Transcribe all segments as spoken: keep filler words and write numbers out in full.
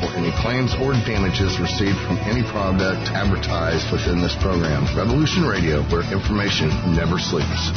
any claims or damages received from any product advertised within this program. Revolution Radio, where information never sleeps.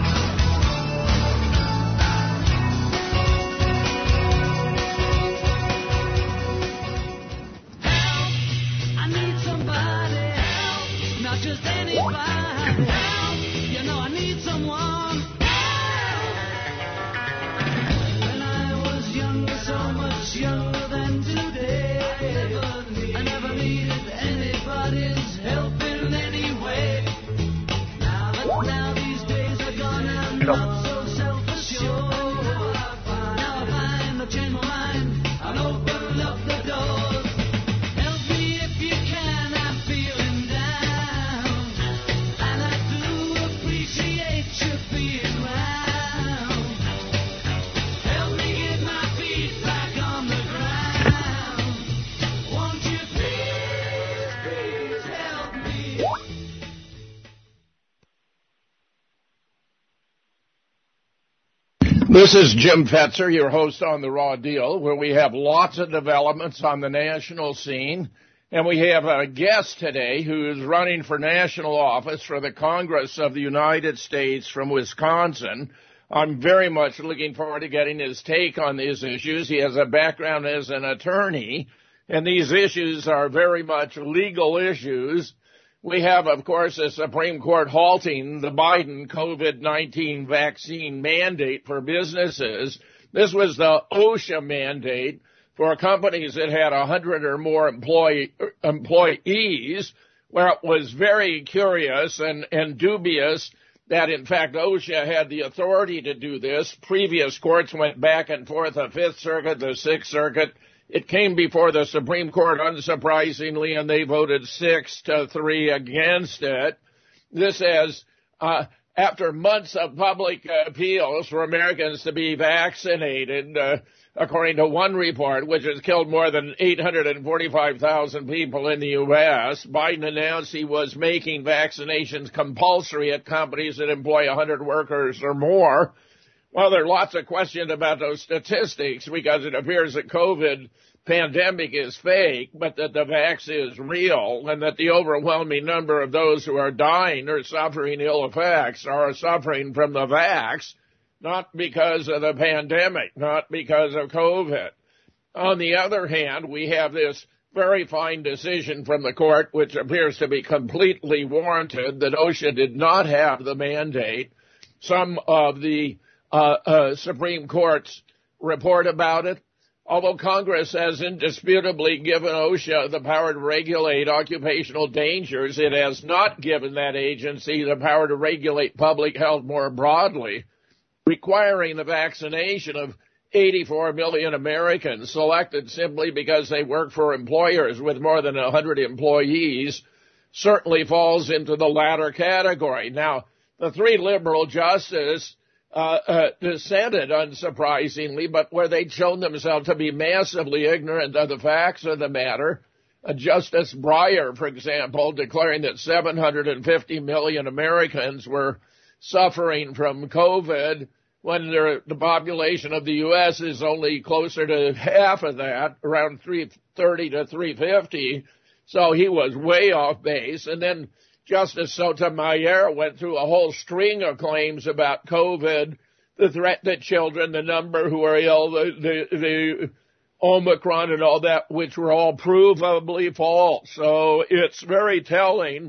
This is Jim Fetzer, your host on The Raw Deal, where we have lots of developments on the national scene. And we have a guest today who is running for national office for the Congress of the United States from Wisconsin. I'm very much looking forward to getting his take on these issues. He has a background as an attorney, and these issues are very much legal issues. We have, of course, the Supreme Court halting the Biden COVID nineteen vaccine mandate for businesses. This was the OSHA mandate for companies that had one hundred or more employee, employees, where it was very curious and, and dubious that, in fact, OSHA had the authority to do this. Previous courts went back and forth, the Fifth Circuit, the Sixth Circuit. It came before the Supreme Court, unsurprisingly, and they voted six to three against it. This is, uh, after months of public appeals for Americans to be vaccinated, uh, according to one report, which has killed more than eight hundred forty-five thousand people in the U S, Biden announced he was making vaccinations compulsory at companies that employ one hundred workers or more. Well, there are lots of questions about those statistics because it appears that COVID pandemic is fake, but that the vax is real, and that the overwhelming number of those who are dying or suffering ill effects are suffering from the vax, not because of the pandemic, not because of COVID. On the other hand, we have this very fine decision from the court, which appears to be completely warranted, that OSHA did not have the mandate. Some of the Uh, uh, Supreme Court's report about it. Although Congress has indisputably given OSHA the power to regulate occupational dangers, it has not given that agency the power to regulate public health more broadly, requiring the vaccination of eighty-four million Americans selected simply because they work for employers with more than one hundred employees certainly falls into the latter category. Now, the three liberal justices Uh, uh, dissented, unsurprisingly, but where they'd shown themselves to be massively ignorant of the facts of the matter. Uh, Justice Breyer, for example, declaring that seven hundred fifty million Americans were suffering from COVID when the population of the U S is only closer to half of that, around three thirty to three fifty. So he was way off base. And then Justice Sotomayor went through a whole string of claims about COVID, the threat to children, the number who are ill, the, the, the Omicron and all that, which were all provably false. So it's very telling.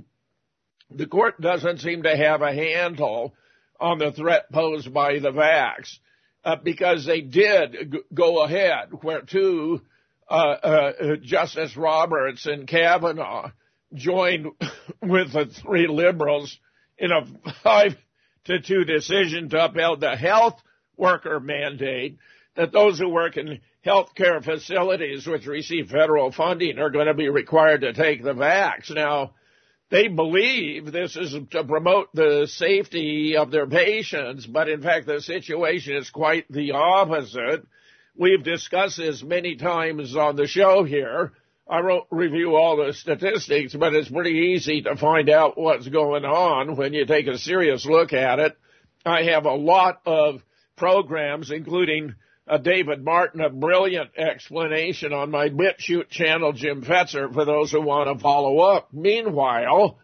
The court doesn't seem to have a handle on the threat posed by the vax, uh, because they did g- go ahead where two, uh, uh, Justice Roberts and Kavanaugh joined with the three liberals in a five to two decision to uphold the health worker mandate, that those who work in healthcare facilities which receive federal funding are going to be required to take the vax. Now, they believe this is to promote the safety of their patients, but in fact the situation is quite the opposite. We've discussed this many times on the show here. I won't review all the statistics, but it's pretty easy to find out what's going on when you take a serious look at it. I have a lot of programs, including uh, David Martin a brilliant explanation on my BitChute channel, Jim Fetzer, for those who want to follow up. Meanwhile,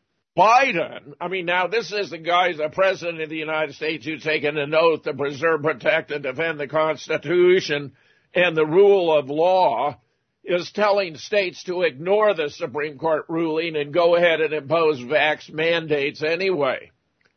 Biden, I mean, now this is the guy, the president of the United States, who's taken an oath to preserve, protect, and defend the Constitution and the rule of law, is telling states to ignore the Supreme Court ruling and go ahead and impose vax mandates anyway.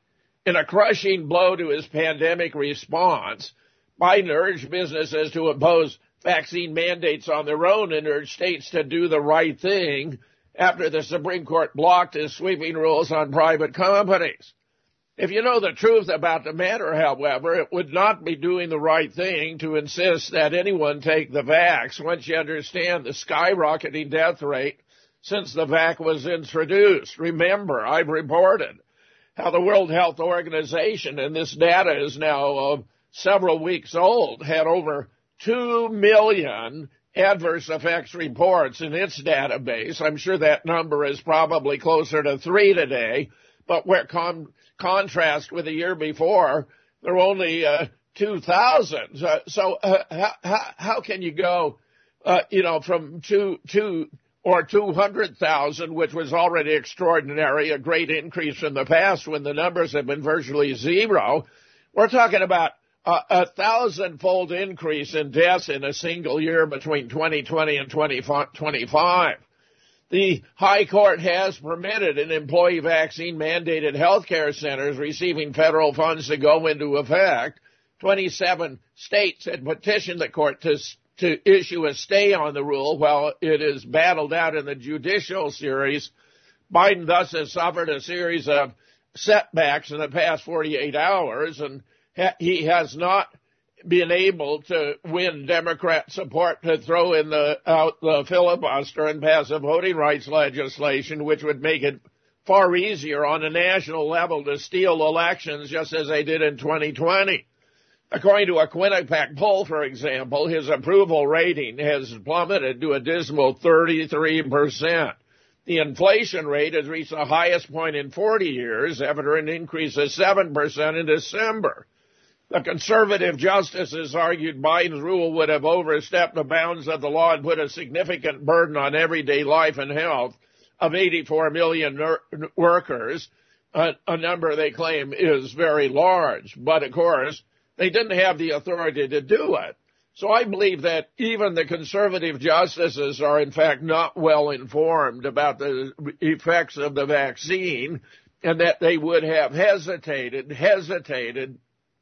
In a crushing blow to his pandemic response, Biden urged businesses to impose vaccine mandates on their own and urged states to do the right thing after the Supreme Court blocked his sweeping rules on private companies. If you know the truth about the matter, however, it would not be doing the right thing to insist that anyone take the vax once you understand the skyrocketing death rate since the vax was introduced. Remember, I've reported how the World Health Organization, and this data is now uh, several weeks old, had over two million adverse effects reports in its database. I'm sure that number is probably closer to three today, but where con- contrast with the year before, there were only uh, two thousand. Uh, so uh, how, how can you go, uh, you know, from two, two or two hundred thousand, which was already extraordinary, a great increase in the past when the numbers have been virtually zero. We're talking about Uh, a thousand-fold increase in deaths in a single year between twenty twenty and twenty twenty-five. The High Court has permitted in employee vaccine-mandated health care centers receiving federal funds to go into effect. twenty-seven states had petitioned the court to, to issue a stay on the rule while it is battled out in the judicial series. Biden thus has suffered a series of setbacks in the past forty-eight hours, and he has not been able to win Democrat support to throw in the out the filibuster and pass a voting rights legislation, which would make it far easier on a national level to steal elections, just as they did in twenty twenty. According to a Quinnipiac poll, for example, his approval rating has plummeted to a dismal thirty-three percent. The inflation rate has reached the highest point in forty years after an increase of seven percent in December. The conservative justices argued Biden's rule would have overstepped the bounds of the law and put a significant burden on everyday life and health of eighty-four million ner- workers, a, a number they claim is very large. But, of course, they didn't have the authority to do it. So I believe that even the conservative justices are, in fact, not well informed about the effects of the vaccine, and that they would have hesitated, hesitated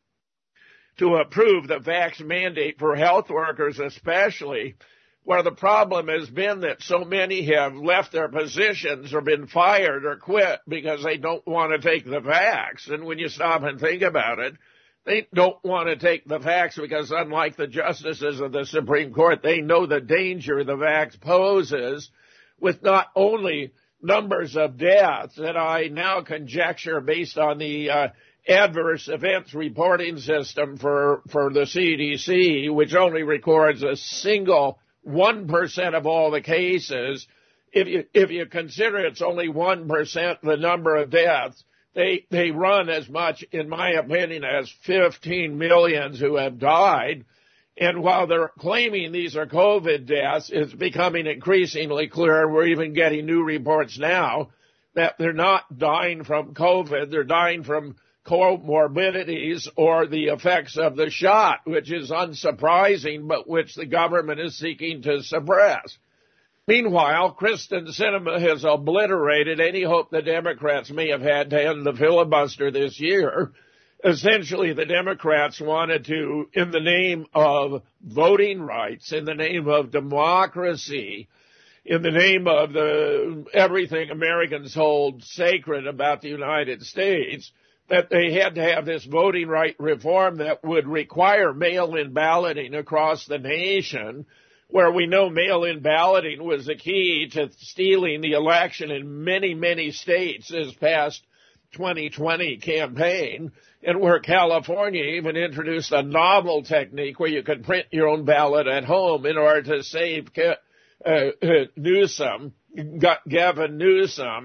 to approve the vax mandate for health workers especially, where the problem has been that so many have left their positions or been fired or quit because they don't want to take the vax. And when you stop and think about it, they don't want to take the vax because, unlike the justices of the Supreme Court, they know the danger the vax poses with not only numbers of deaths that I now conjecture based on the uh, adverse events reporting system for, for the C D C, which only records a single one percent of all the cases. If you, if you consider it's only one percent the number of deaths, they, they run as much, in my opinion, as fifteen million who have died. And while they're claiming these are COVID deaths, it's becoming increasingly clear, we're even getting new reports now, that they're not dying from COVID, they're dying from comorbidities or the effects of the shot, which is unsurprising, but which the government is seeking to suppress. Meanwhile, Kristen Sinema has obliterated any hope the Democrats may have had to end the filibuster this year. Essentially, the Democrats wanted to, in the name of voting rights, in the name of democracy, in the name of the everything Americans hold sacred about the United States, that they had to have this voting right reform that would require mail-in balloting across the nation, where we know mail-in balloting was the key to stealing the election in many, many states this past twenty twenty campaign, and where California even introduced a novel technique where you could print your own ballot at home in order to save uh, uh, Newsom, Gavin Newsom,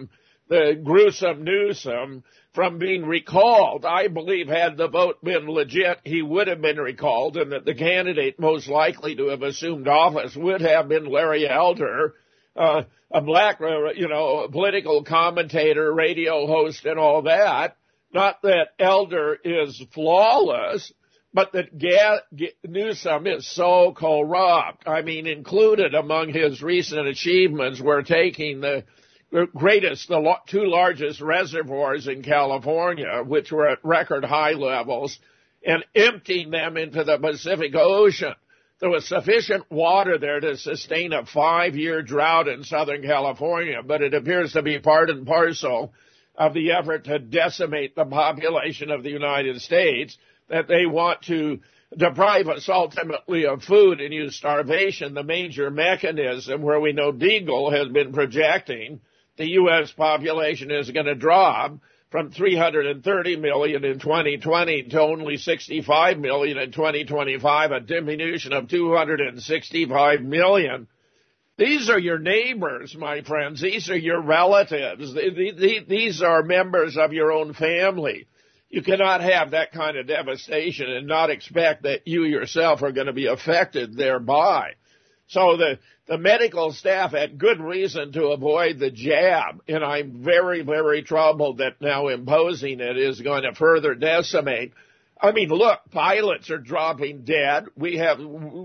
the gruesome Newsom from being recalled. I believe had the vote been legit, he would have been recalled, and that the candidate most likely to have assumed office would have been Larry Elder, uh, a black, uh, you know, political commentator, radio host, and all that. Not that Elder is flawless, but that Ga- G- Newsom is so corrupt. I mean, included among his recent achievements were taking the greatest, the lo- two largest reservoirs in California, which were at record high levels, and emptying them into the Pacific Ocean. There was sufficient water there to sustain a five-year drought in Southern California, but it appears to be part and parcel of the effort to decimate the population of the United States, that they want to deprive us ultimately of food and use starvation, the major mechanism where we know Deagle has been projecting the U S population is going to drop from three hundred thirty million in twenty twenty to only sixty-five million in twenty twenty-five, a diminution of two hundred sixty-five million. These are your neighbors, my friends. These are your relatives. These are members of your own family. You cannot have that kind of devastation and not expect that you yourself are going to be affected thereby. So the, the medical staff had good reason to avoid the jab, and I'm very, very troubled that now imposing it is going to further decimate. I mean, look, pilots are dropping dead. We have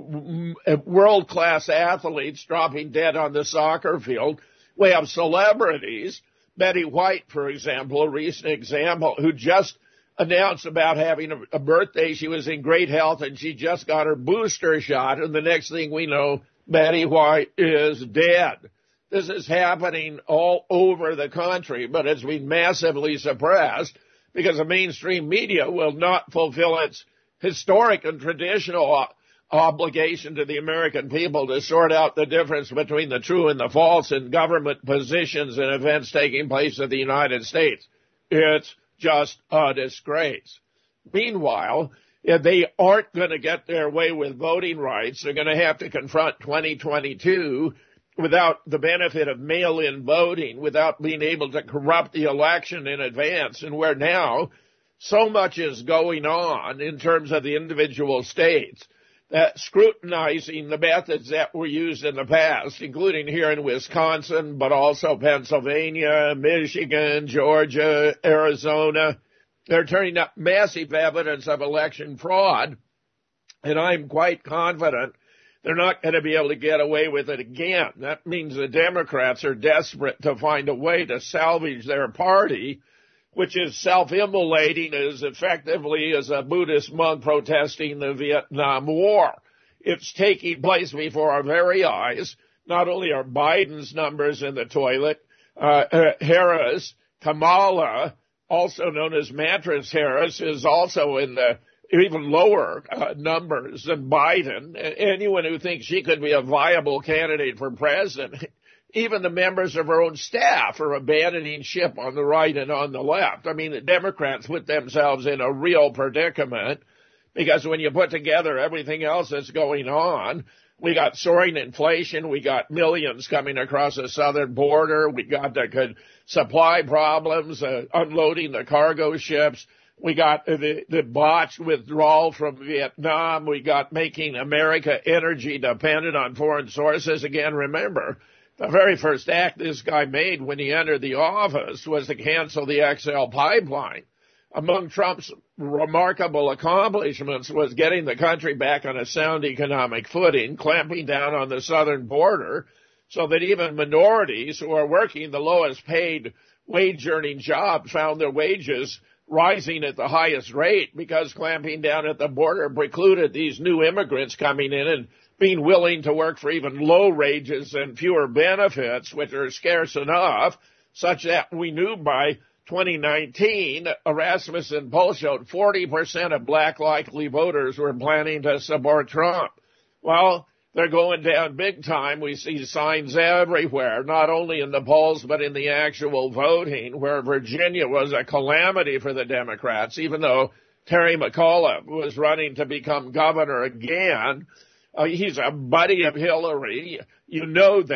world-class athletes dropping dead on the soccer field. We have celebrities, Betty White, for example, a recent example, who just announced about having a, a birthday. She was in great health, and she just got her booster shot, and the next thing we know, Betty White is dead. This is happening all over the country, but it's been massively suppressed because the mainstream media will not fulfill its historic and traditional obligation to the American people to sort out the difference between the true and the false in government positions and events taking place in the United States. It's just a disgrace. Meanwhile, if they aren't going to get their way with voting rights, they're going to have to confront twenty twenty-two without the benefit of mail-in voting, without being able to corrupt the election in advance, and where now so much is going on in terms of the individual states, that scrutinizing the methods that were used in the past, including here in Wisconsin, but also Pennsylvania, Michigan, Georgia, Arizona. They're turning up massive evidence of election fraud, and I'm quite confident they're not going to be able to get away with it again. That means the Democrats are desperate to find a way to salvage their party, which is self-immolating as effectively as a Buddhist monk protesting the Vietnam War. It's taking place before our very eyes. Not only are Biden's numbers in the toilet, uh, Harris, Kamala, also known as Mattress Harris, is also in the even lower uh, numbers than Biden. Anyone who thinks she could be a viable candidate for president, even the members of her own staff are abandoning ship on the right and on the left. I mean, the Democrats put themselves in a real predicament because when you put together everything else that's going on, we got soaring inflation, we got millions coming across the southern border, we got the supply problems, uh, unloading the cargo ships, we got the, the botched withdrawal from Vietnam, we got making America energy dependent on foreign sources. Again, remember, the very first act this guy made when he entered the office was to cancel the X L pipeline. Among Trump's remarkable accomplishments was getting the country back on a sound economic footing, clamping down on the southern border so that even minorities who are working the lowest paid wage-earning jobs found their wages rising at the highest rate because clamping down at the border precluded these new immigrants coming in and being willing to work for even low wages and fewer benefits, which are scarce enough, such that we knew by twenty nineteen, a Rasmussen poll showed forty percent of black likely voters were planning to support Trump. Well, they're going down big time. We see signs everywhere, not only in the polls, but in the actual voting, where Virginia was a calamity for the Democrats, even though Terry McAuliffe was running to become governor again. Uh, he's a buddy of Hillary. You know that.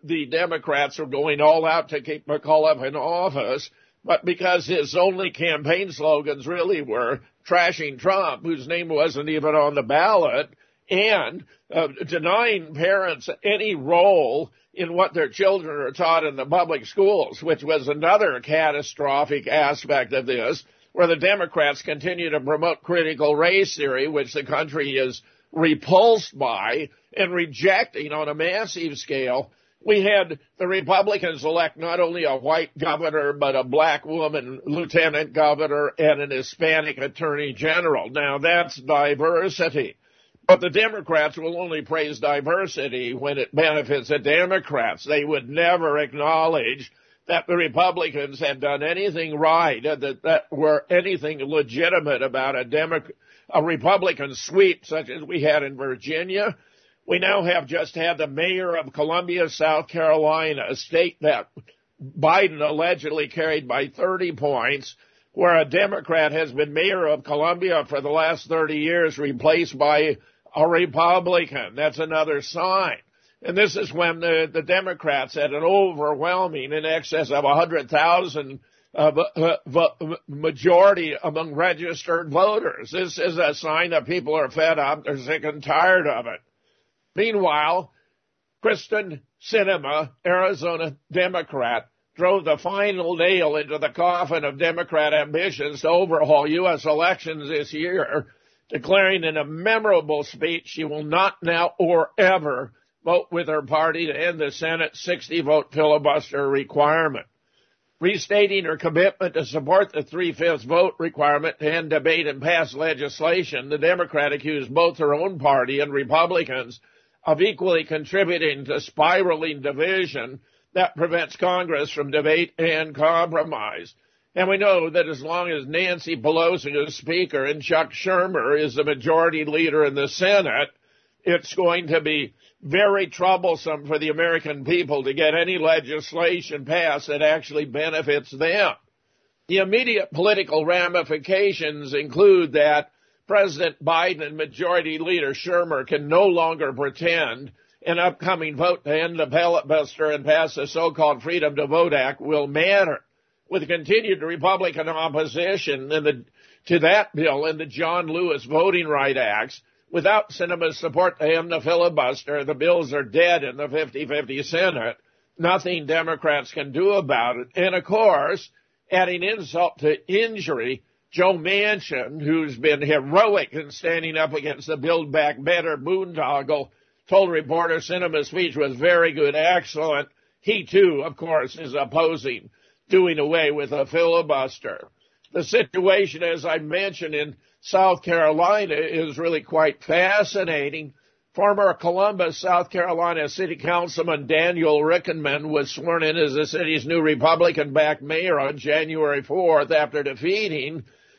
the Democrats were going all out to keep McAuliffe in office, but because his only campaign slogans really were trashing Trump, whose name wasn't even on the ballot, and uh, denying parents any role in what their children are taught in the public schools, which was another catastrophic aspect of this, where the Democrats continue to promote critical race theory, which the country is repulsed by and rejecting on a massive scale. We had the Republicans elect not only a white governor, but a black woman lieutenant governor and an Hispanic attorney general. Now, that's diversity. But the Democrats will only praise diversity when it benefits the Democrats. They would never acknowledge that the Republicans had done anything right, that, that were anything legitimate about a, Demo- a Republican sweep such as we had in Virginia. We now have just had the mayor of Columbia, South Carolina, a state that Biden allegedly carried by thirty points, where a Democrat has been mayor of Columbia for the last thirty years, replaced by a Republican. That's another sign. And this is when the, the Democrats had an overwhelming, in excess of one hundred thousand uh, uh, v- majority among registered voters. This is a sign that people are fed up. They're sick and tired of it. Meanwhile, Kristen Sinema, Arizona Democrat, drove the final nail into the coffin of Democrat ambitions to overhaul U S elections this year, declaring in a memorable speech she will not now or ever vote with her party to end the Senate sixty-vote filibuster requirement. Restating her commitment to support the three-fifths vote requirement to end debate and pass legislation, the Democrat accused both her own party and Republicans of equally contributing to spiraling division that prevents Congress from debate and compromise. And we know that as long as Nancy Pelosi is Speaker and Chuck Schumer is the majority leader in the Senate, it's going to be very troublesome for the American people to get any legislation passed that actually benefits them. The immediate political ramifications include that President Biden and Majority Leader Schumer can no longer pretend an upcoming vote to end the filibuster and pass the so-called Freedom to Vote Act will matter. With continued Republican opposition in the, to that bill and the John Lewis Voting Rights Acts, without Sinema's support to end the filibuster, the bills are dead in the fifty-fifty Senate. Nothing Democrats can do about it. And, of course, adding insult to injury, Joe Manchin, who's been heroic in standing up against the Build Back Better boondoggle, told reporter Sinema's speech was very good, excellent. He, too, of course, is opposing doing away with a filibuster. The situation, as I mentioned, in South Carolina is really quite fascinating. Former Columbus, South Carolina City Councilman Daniel Rickenman was sworn in as the city's new Republican-backed mayor on January fourth after defeating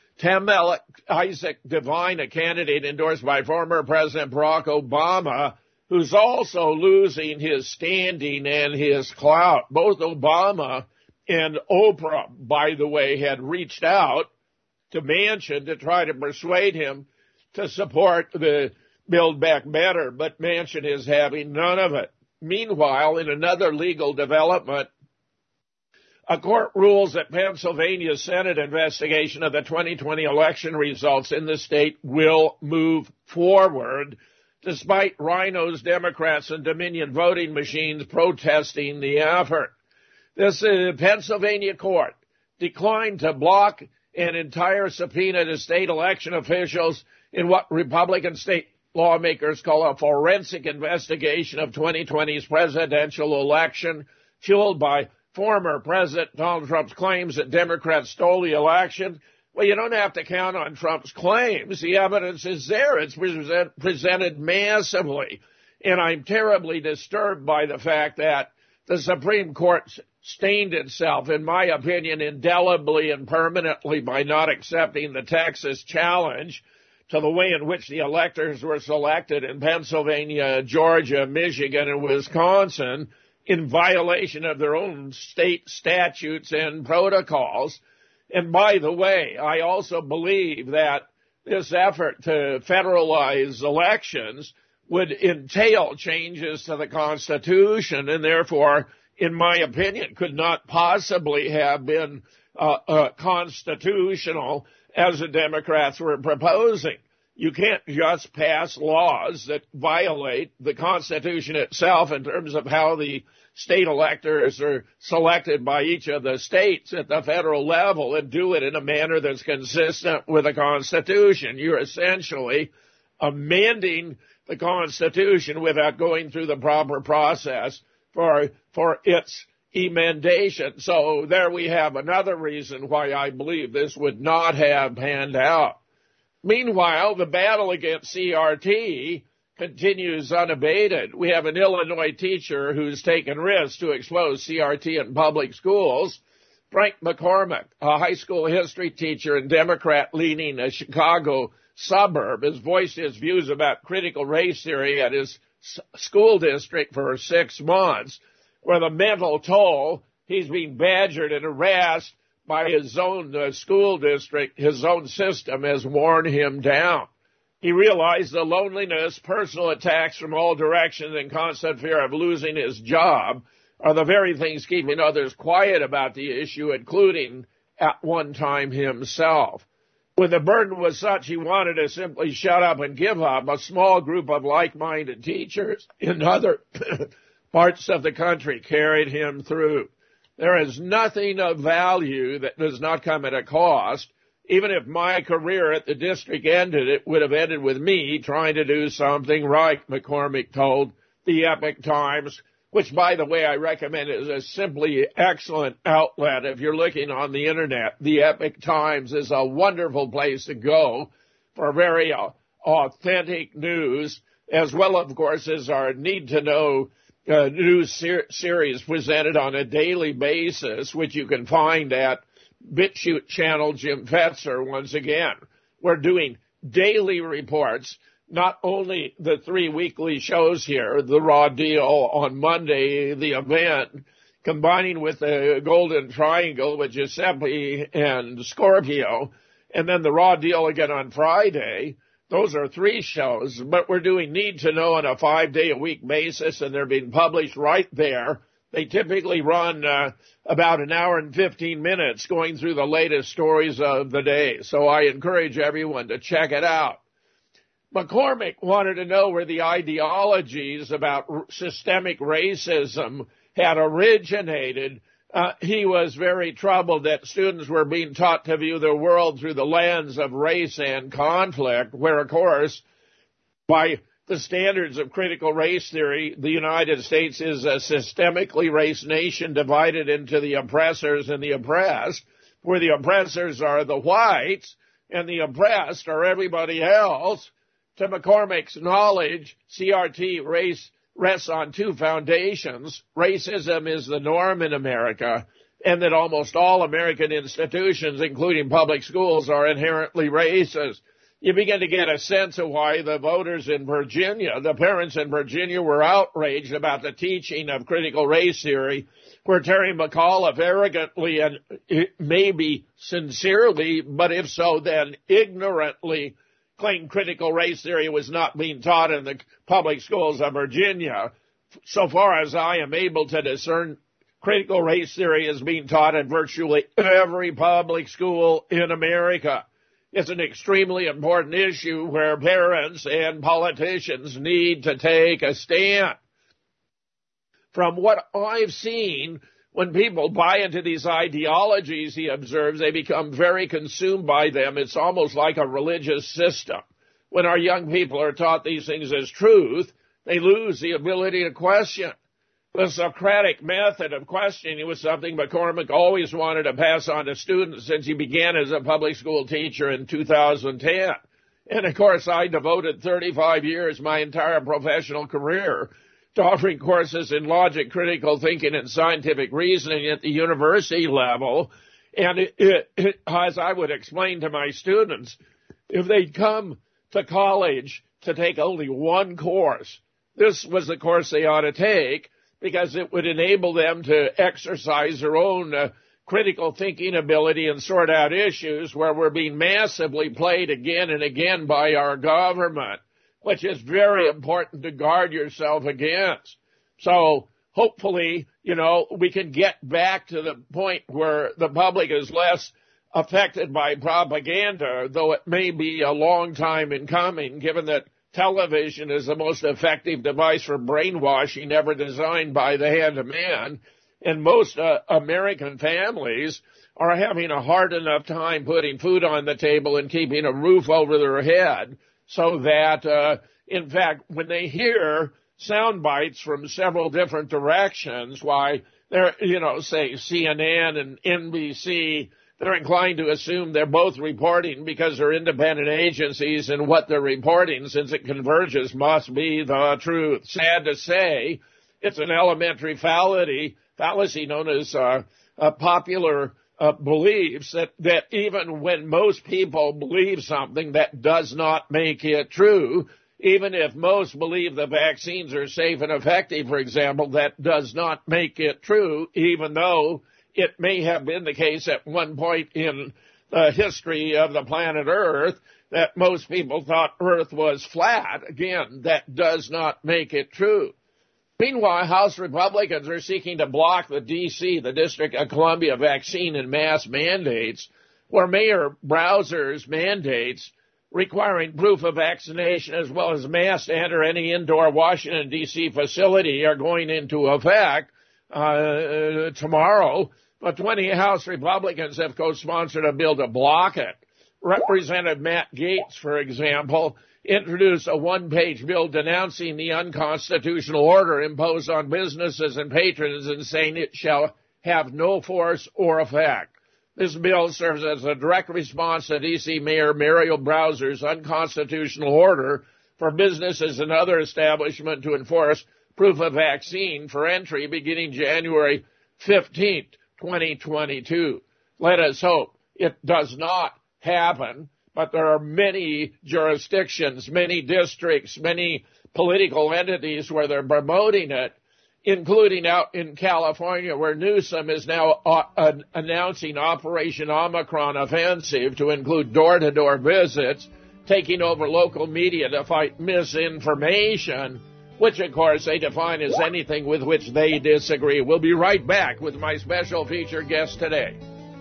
Tamel Isaac Devine, a candidate endorsed by former President Barack Obama, who's also losing his standing and his clout. Both Obama and Oprah, by the way, had reached out to Manchin to try to persuade him to support the Build Back Better, but Manchin is having none of it. Meanwhile, in another legal development, a court rules that Pennsylvania's Senate investigation of the twenty twenty election results in the state will move forward, despite Rhinos, Democrats, and Dominion voting machines protesting the effort. This uh, Pennsylvania court declined to block an entire subpoena to state election officials in what Republican state lawmakers call a forensic investigation of twenty twenty's presidential election, fueled by former President Donald Trump's claims that Democrats stole the election. Well, you don't have to count on Trump's claims. The evidence is there. It's present, presented massively. And I'm terribly disturbed by the fact that the Supreme Court stained itself, in my opinion, indelibly and permanently by not accepting the Texas challenge to the way in which the electors were selected in Pennsylvania, Georgia, Michigan, and Wisconsin in violation of their own state statutes and protocols. And by the way, I also believe that this effort to federalize elections would entail changes to the Constitution and therefore, in my opinion, could not possibly have been uh, uh, constitutional as the Democrats were proposing. You can't just pass laws that violate the Constitution itself in terms of how the state electors are selected by each of the states at the federal level and do it in a manner that's consistent with the Constitution. You're essentially amending the Constitution without going through the proper process for for its emendation. So there we have another reason why I believe this would not have panned out. Meanwhile, the battle against C R T continues unabated. We have an Illinois teacher who's taken risks to expose C R T in public schools. Frank McCormick, a high school history teacher and Democrat leaning a Chicago suburb, has voiced his views about critical race theory at his school district for six months, where the mental toll, he's being badgered and harassed by his own uh, school district, his own system has worn him down. He realized the loneliness, personal attacks from all directions, and constant fear of losing his job are the very things keeping others quiet about the issue, including at one time himself. When the burden was such he wanted to simply shut up and give up, a small group of like-minded teachers in other parts of the country carried him through. There is nothing of value that does not come at a cost. Even if my career at the district ended, it would have ended with me trying to do something right, McCormick told the Epoch Times, which, by the way, I recommend is a simply excellent outlet if you're looking on the Internet. The Epoch Times is a wonderful place to go for very uh, authentic news, as well, of course, as our need-to-know uh, news ser- series presented on a daily basis, which you can find at BitChute channel Jim Fetzer. Once again, we're doing daily reports, not only the three weekly shows here, the Raw Deal on Monday, the event, combining with the Golden Triangle with Giuseppe and Scorpio, and then the Raw Deal again on Friday. Those are three shows, but we're doing Need to Know on a five-day-a-week basis, and they're being published right there. They typically run uh, about an hour and fifteen minutes going through the latest stories of the day, so I encourage everyone to check it out. McCormick wanted to know where the ideologies about r- systemic racism had originated. Uh, he was very troubled that students were being taught to view the world through the lens of race and conflict, where, of course, by the standards of critical race theory, the United States is a systemically raced nation divided into the oppressors and the oppressed, where the oppressors are the whites and the oppressed are everybody else. To McCormick's knowledge, C R T race rests on two foundations. Racism is the norm in America, and that almost all American institutions, including public schools, are inherently racist. You begin to get a sense of why the voters in Virginia, the parents in Virginia, were outraged about the teaching of critical race theory, where Terry McAuliffe arrogantly and maybe sincerely, but if so, then ignorantly, claimed critical race theory was not being taught in the public schools of Virginia. So far as I am able to discern, critical race theory is being taught in virtually every public school in America. It's an extremely important issue where parents and politicians need to take a stand. From what I've seen, when people buy into these ideologies, he observes, they become very consumed by them. It's almost like a religious system. When our young people are taught these things as truth, they lose the ability to question. The Socratic method of questioning was something McCormick always wanted to pass on to students since he began as a public school teacher in two thousand ten. And, of course, I devoted thirty-five years, my entire professional career, to offering courses in logic, critical thinking, and scientific reasoning at the university level. And it, it, it, as I would explain to my students, if they'd come to college to take only one course, this was the course they ought to take, because it would enable them to exercise their own uh, critical thinking ability and sort out issues where we're being massively played again and again by our government. which is very important to guard yourself against. So hopefully, you know, we can get back to the point where the public is less affected by propaganda, though it may be a long time in coming, given that television is the most effective device for brainwashing ever designed by the hand of man. And most uh, American families are having a hard enough time putting food on the table and keeping a roof over their head, so that, uh, in fact, when they hear sound bites from several different directions, why they're, you know, say C N N and N B C, they're inclined to assume they're both reporting because they're independent agencies, and what they're reporting, since it converges, must be the truth. Sad to say, it's an elementary fallacy, fallacy known as uh, a popular uh, beliefs that, that even when most people believe something, that does not make it true. Even if most believe the vaccines are safe and effective, for example, that does not make it true, even though it may have been the case at one point in the history of the planet Earth that most people thought Earth was flat. Again, that does not make it true. Meanwhile, House Republicans are seeking to block the D C, the District of Columbia vaccine and mask mandates, where Mayor Browser's mandates requiring proof of vaccination as well as masks to enter any indoor Washington, D C facility are going into effect uh, tomorrow. But twenty House Republicans have co-sponsored a bill to block it. Representative Matt Gaetz, for example, introduced a one-page bill denouncing the unconstitutional order imposed on businesses and patrons and saying it shall have no force or effect. This bill serves as a direct response to D C Mayor Muriel Browser's unconstitutional order for businesses and other establishments to enforce proof of vaccine for entry beginning January fifteenth, twenty twenty-two. Let us hope it does not happen, but there are many jurisdictions, many districts, many political entities where they're promoting it, including out in California, where Newsom is now uh, uh, announcing Operation Omicron Offensive to include door-to-door visits, taking over local media to fight misinformation, which, of course, they define as anything with which they disagree. We'll be right back with my special featured guest today.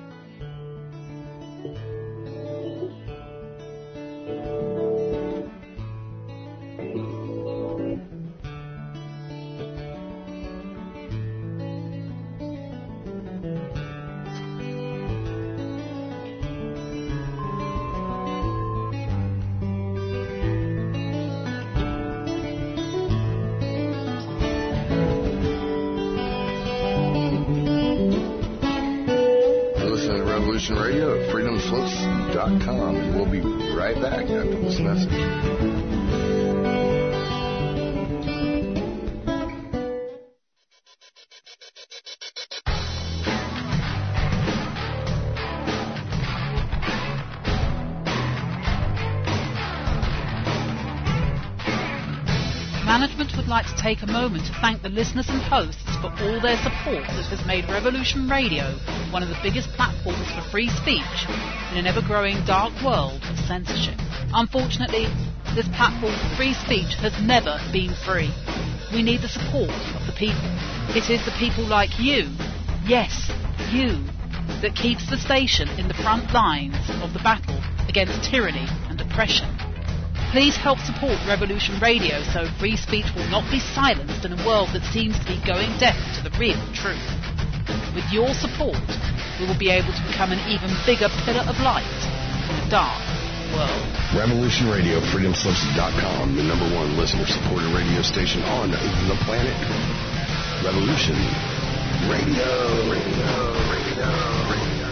Radio at freedom slips dot com, and we'll be right back after this message. Management would like to take a moment to thank the listeners and hosts for all their support that has made Revolution Radio one of the biggest platforms for free speech in an ever-growing dark world of censorship. Unfortunately, this platform for free speech has never been free. We need the support of the people. It is the people like you, yes, you, that keeps the station in the front lines of the battle against tyranny and oppression. Please help support Revolution Radio so free speech will not be silenced in a world that seems to be going deaf to the real truth. With your support, we will be able to become an even bigger pillar of light in a dark world. Revolution Radio, freedom slips dot com, the number one listener-supported radio station on the planet. Revolution Radio, Radio, Radio, Radio.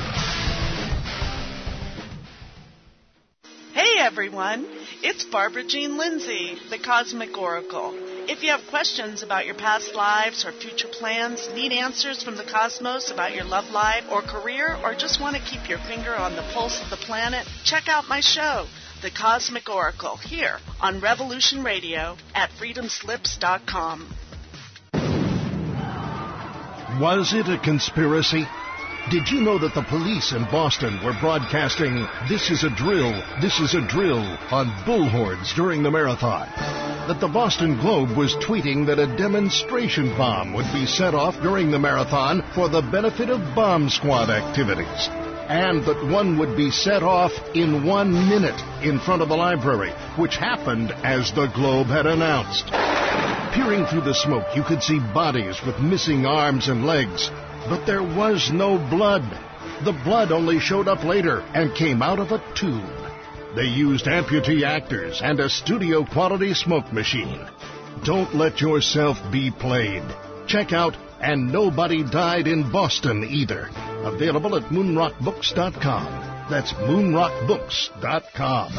Hey everyone, it's Barbara Jean Lindsay, the Cosmic Oracle. If you have questions about your past lives or future plans, need answers from the cosmos about your love life or career, or just want to keep your finger on the pulse of the planet, check out my show, The Cosmic Oracle, here on Revolution Radio at freedom slips dot com. Was it a conspiracy? Did you know that the police in Boston were broadcasting "This is a drill, this is a drill" on bullhorns during the marathon? That the Boston Globe was tweeting that a demonstration bomb would be set off during the marathon for the benefit of bomb squad activities? And that one would be set off in one minute in front of the library, which happened as the Globe had announced. Peering through the smoke, you could see bodies with missing arms and legs. But there was no blood. The blood only showed up later and came out of a tube. They used amputee actors and a studio-quality smoke machine. Don't let yourself be played. Check out And Nobody Died in Boston Either. Available at moonrock books dot com. That's moonrock books dot com.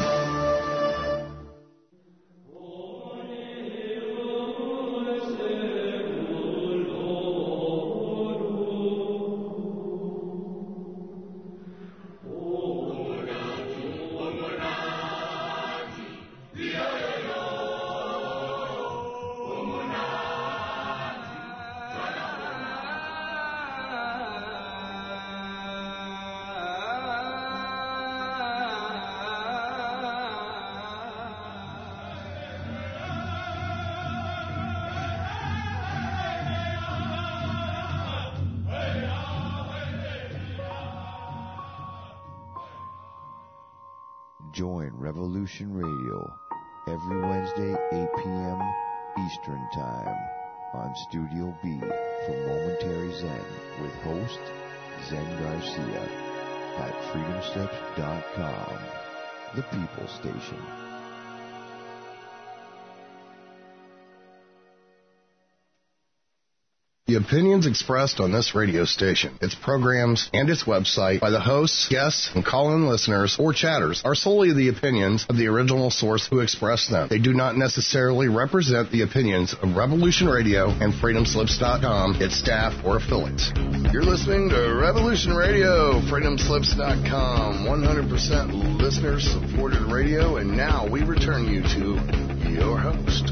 Join Revolution Radio every Wednesday, eight p.m. Eastern Time on Studio B for Momentary Zen with host Zen Garcia at freedom slips dot com, the People Station. The opinions expressed on this radio station, its programs, and its website by the hosts, guests, and call-in listeners or chatters are solely the opinions of the original source who expressed them. They do not necessarily represent the opinions of Revolution Radio and freedom slips dot com, its staff, or affiliates. You're listening to Revolution Radio, freedom slips dot com, one hundred percent listener-supported radio, and now we return you to your host.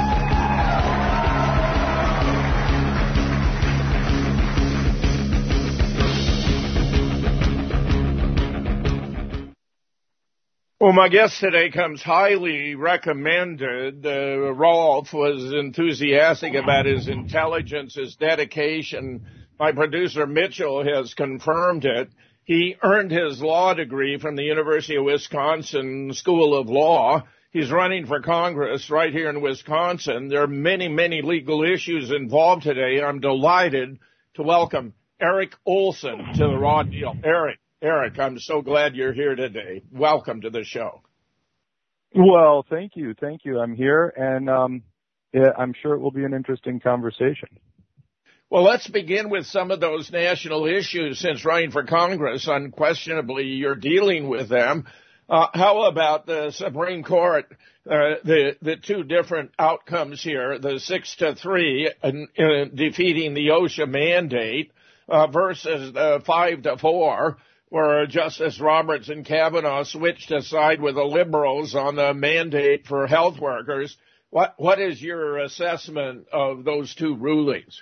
Well, my guest today comes highly recommended. Uh, Rolf was enthusiastic about his intelligence, his dedication. My producer, Mitchell, has confirmed it. He earned his law degree from the University of Wisconsin School of Law. He's running for Congress right here in Wisconsin. There are many, many legal issues involved today. I'm delighted to welcome Eric Olson to the Raw Deal. Eric. Eric, I'm so glad you're here today. Welcome to the show. Well, thank you. Thank you. I'm here, and um, yeah, I'm sure it will be an interesting conversation. Well, let's begin with some of those national issues. Since running for Congress, unquestionably, you're dealing with them. Uh, how about the Supreme Court, uh, the, the two different outcomes here, the six to three in, in defeating the OSHA mandate uh, versus the five to four, where Justice Roberts and Kavanaugh switched to side with the liberals on the mandate for health workers. What what is your assessment of those two rulings?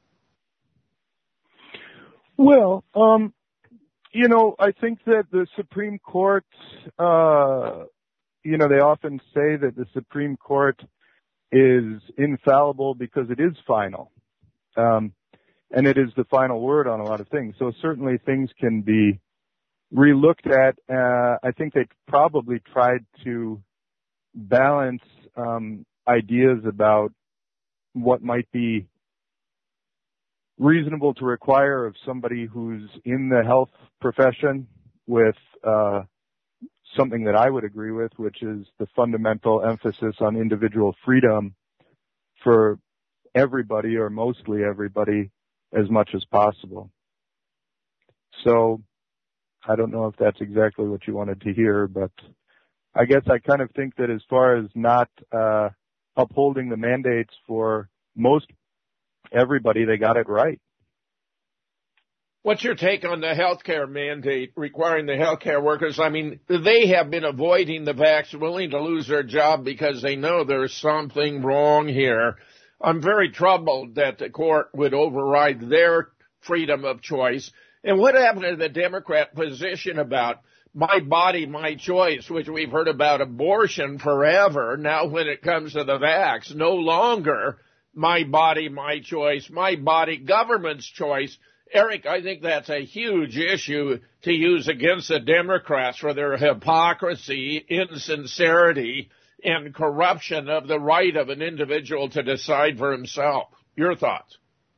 Well, um, you know, I think that the Supreme Court, uh, you know, they often say that the Supreme Court is infallible because it is final. Um, and it is the final word on a lot of things. So certainly things can be relooked at. Uh, I think they probably tried to balance um, ideas about what might be reasonable to require of somebody who's in the health profession with uh, something that I would agree with, which is the fundamental emphasis on individual freedom for everybody, or mostly everybody, as much as possible. So I don't know if that's exactly what you wanted to hear, but I guess I kind of think that as far as not uh, upholding the mandates for most everybody, they got it right. What's your take on the healthcare mandate requiring the healthcare workers? I mean, they have been avoiding the vax, willing to lose their job because they know there's something wrong here. I'm very troubled that the court would override their freedom of choice And what happened to the Democrat position about my body, my choice, which we've heard about abortion forever? Now when it comes to the vax, no longer my body, my choice, my body, government's choice. Eric, I think that's a huge issue to use against the Democrats for their hypocrisy, insincerity, and corruption of the right of an individual to decide for himself. Your thoughts?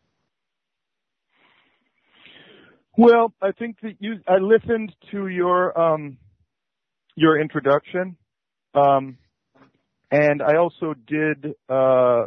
Well, I think that you, I listened to your, um, your introduction, um, and I also did, uh,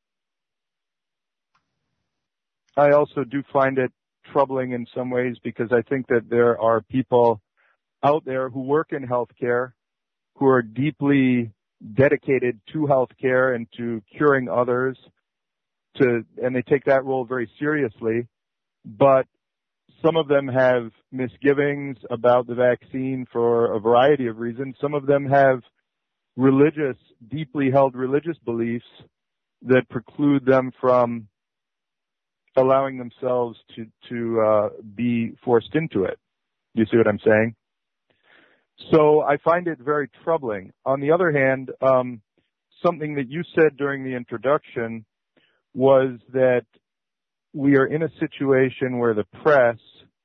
I also do find it troubling in some ways because I think that there are people out there who work in healthcare who are deeply dedicated to healthcare and to curing others to, and they take that role very seriously, but some of them have misgivings about the vaccine for a variety of reasons. Some of them have religious, deeply held religious beliefs that preclude them from allowing themselves to, to, uh, be forced into it. You see what I'm saying? So I find it very troubling. On the other hand, um, something that you said during the introduction was that we are in a situation where the press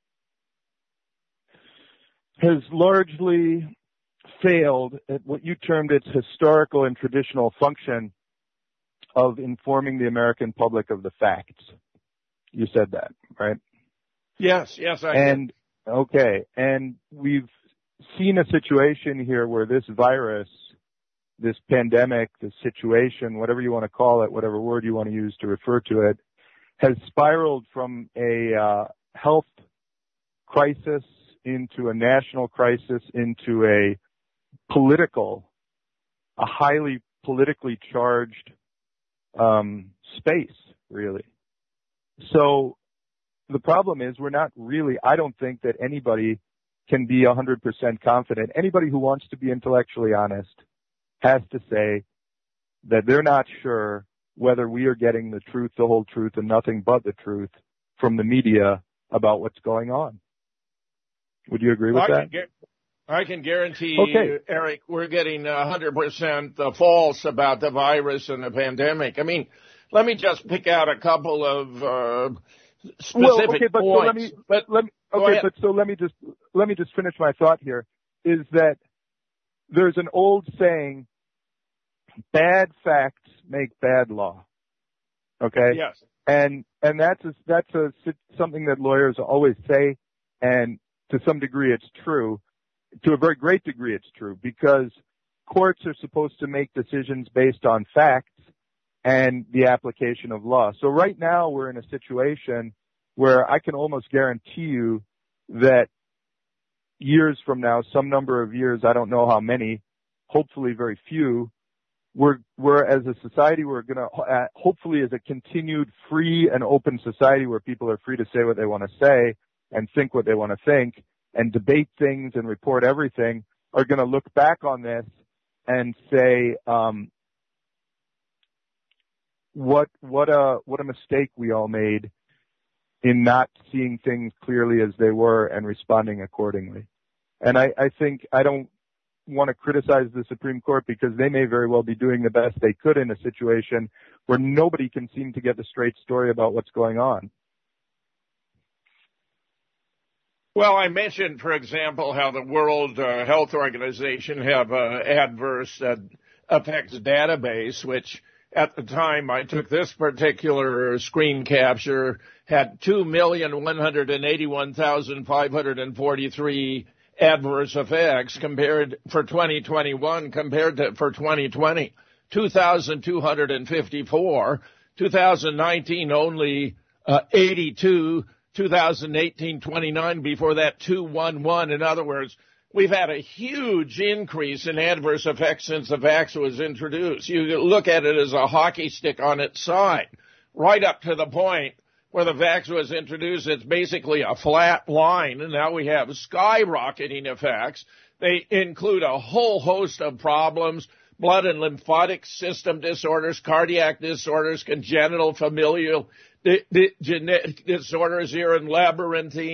has largely failed at what you termed its historical and traditional function of informing the American public of the facts. You said that, right? Yes, yes, I and, did. Okay, and we've seen a situation here where this virus, this pandemic, this situation, whatever you want to call it, whatever word you want to use to refer to it, has spiraled from a uh, health crisis into a national crisis, into a political, a highly politically charged um, space, really. So the problem is we're not really, I don't think that anybody can be one hundred percent confident. Anybody who wants to be intellectually honest has to say that they're not sure whether we are getting the truth, the whole truth, and nothing but the truth from the media about what's going on. Would you agree with I that? Can gu- I can guarantee, okay. Eric, we're getting one hundred percent false about the virus and the pandemic. I mean, let me just pick out a couple of uh, specific well, okay, but points. So let me, but let me, okay, but so let me just let me just finish my thought here. Is that there's an old saying, bad facts make bad law. Okay. Yes. And and that's a, that's a, something that lawyers always say, and to some degree it's true. To a very great degree it's true, because courts are supposed to make decisions based on facts and the application of law. So right now we're in a situation where I can almost guarantee you that years from now, some number of years, I don't know how many, hopefully very few, we're, we're as a society, we're going to, uh, hopefully as a continued free and open society where people are free to say what they want to say and think what they want to think and debate things and report everything, are going to look back on this and say, um, what, what a, what a mistake we all made in not seeing things clearly as they were and responding accordingly. And I, I think I don't want to criticize the Supreme Court because they may very well be doing the best they could in a situation where nobody can seem to get the straight story about what's going on. Well, I mentioned, for example, how the World uh, Health Organization have uh, adverse uh, effects database, which at the time I took this particular screen capture had two million one hundred eighty-one thousand five hundred forty-three adverse effects compared for twenty twenty-one compared to for twenty twenty, two thousand two hundred fifty-four, two thousand nineteen only uh, eighty-two, two thousand eighteen twenty-nine, before that two hundred eleven. In other words, we've had a huge increase in adverse effects since the vaccine was introduced. You look at it as a hockey stick on its side, right up to the point where the vaccine was introduced. It's basically a flat line, and now we have skyrocketing effects. They include a whole host of problems: blood and lymphatic system disorders, cardiac disorders, congenital familial di- di- genetic disorders, here in labyrinthine,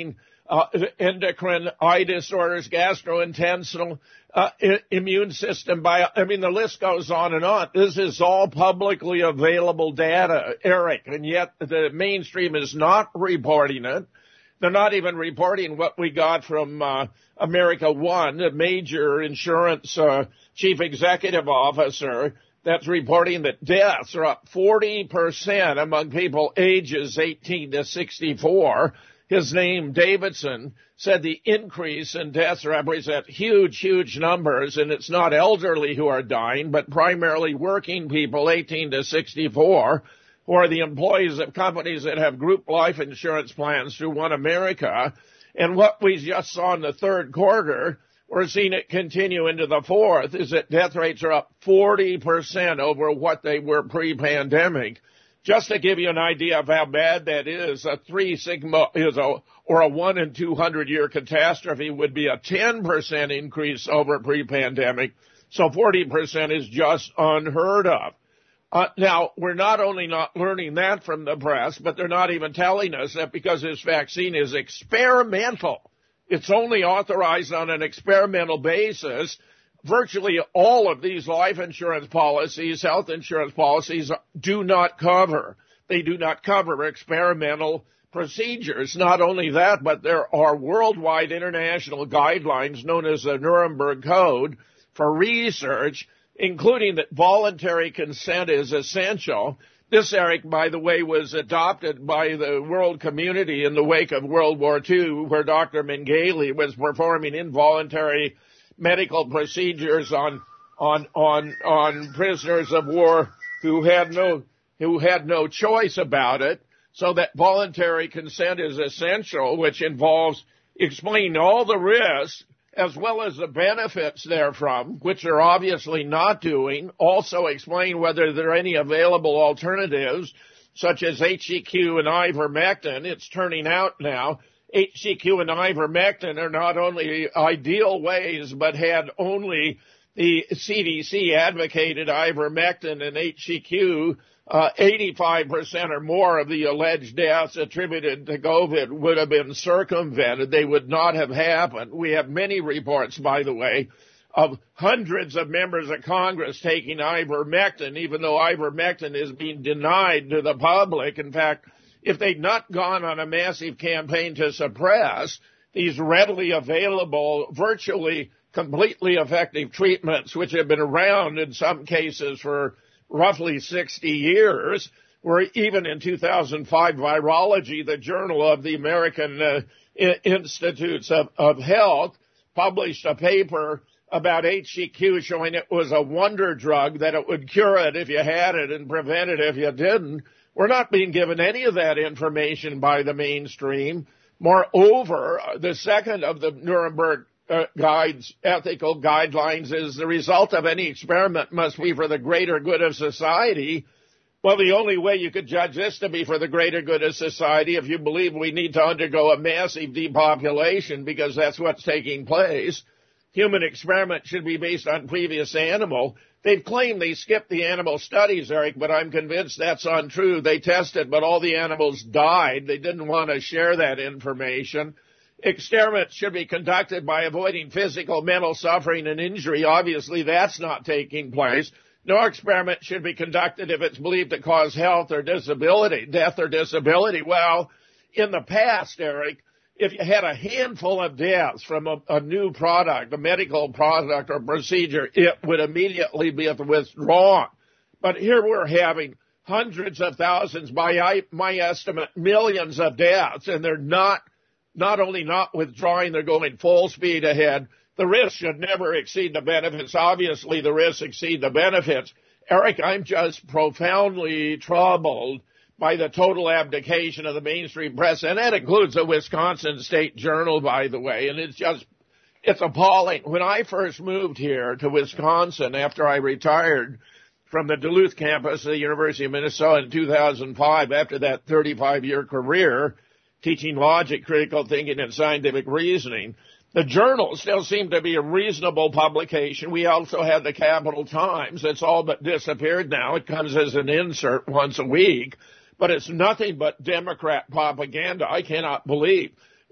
uh, endocrine, eye disorders, gastrointestinal, uh, immune system, bio, I mean, the list goes on and on. This is all publicly available data, Eric, and yet the mainstream is not reporting it. They're not even reporting what we got from uh, America One, a major insurance uh, chief executive officer, that's reporting that deaths are up forty percent among people ages eighteen to sixty-four. His name, Davidson, said the increase in deaths represent huge, huge numbers, and it's not elderly who are dying, but primarily working people eighteen to sixty-four, who are the employees of companies that have group life insurance plans through One America. And what we just saw in the third quarter, we're seeing it continue into the fourth, is that death rates are up forty percent over what they were pre-pandemic. Just to give you an idea of how bad that is, a three sigma is a, or a one in two hundred year catastrophe would be a ten percent increase over pre-pandemic. So forty percent is just unheard of. Uh, now, we're not only not learning that from the press, but they're not even telling us that because this vaccine is experimental. It's only authorized on an experimental basis. Virtually all of these life insurance policies, health insurance policies, do not cover. They do not cover experimental procedures. Not only that, but there are worldwide international guidelines known as the Nuremberg Code for research, including that voluntary consent is essential. This, Eric, by the way, was adopted by the world community in the wake of World War Two, where Doctor Mengele was performing involuntary medical procedures on on on on prisoners of war who had no who had no choice about it. So that voluntary consent is essential, which involves explaining all the risks as well as the benefits therefrom, which they're obviously not doing. Also explain whether there are any available alternatives, such as H C Q and ivermectin. It's turning out now H C Q and ivermectin are not only ideal ways, but had only the C D C advocated ivermectin and H C Q, uh, eighty-five percent or more of the alleged deaths attributed to COVID would have been circumvented. They would not have happened. We have many reports, by the way, of hundreds of members of Congress taking ivermectin, even though ivermectin is being denied to the public. In fact, if they'd not gone on a massive campaign to suppress these readily available, virtually completely effective treatments, which have been around in some cases for roughly sixty years, where even in two thousand five, Virology, the journal of the American uh, Institutes of, of Health, published a paper about H C Q showing it was a wonder drug, that it would cure it if you had it and prevent it if you didn't. We're not being given any of that information by the mainstream. Moreover, the second of the Nuremberg uh, guides, ethical guidelines, is the result of any experiment must be for the greater good of society. Well, the only way you could judge this to be for the greater good of society, if you believe we need to undergo a massive depopulation, because that's what's taking place. Human experiment should be based on previous animal. They've claimed they skipped the animal studies, Eric, but I'm convinced that's untrue. They tested, but all the animals died. They didn't want to share that information. Experiments should be conducted by avoiding physical, mental suffering and injury. Obviously, that's not taking place. No experiment should be conducted if it's believed to cause health or disability, death or disability. Well, in the past, Eric, if you had a handful of deaths from a, a new product, a medical product or procedure, it would immediately be withdrawn. But here we're having hundreds of thousands, by my estimate, millions of deaths, and they're not, not only not withdrawing, they're going full speed ahead. The risks should never exceed the benefits. Obviously, the risks exceed the benefits. Eric, I'm just profoundly troubled by the total abdication of the mainstream press, and that includes the Wisconsin State Journal, by the way, and it's just, it's appalling. When I first moved here to Wisconsin after I retired from the Duluth campus of the University of Minnesota in two thousand five, after that thirty-five year career teaching logic, critical thinking, and scientific reasoning, the Journal still seemed to be a reasonable publication. We also had the Capital Times. It's all but disappeared now. It comes as an insert once a week. But it's nothing but Democrat propaganda. I cannot believe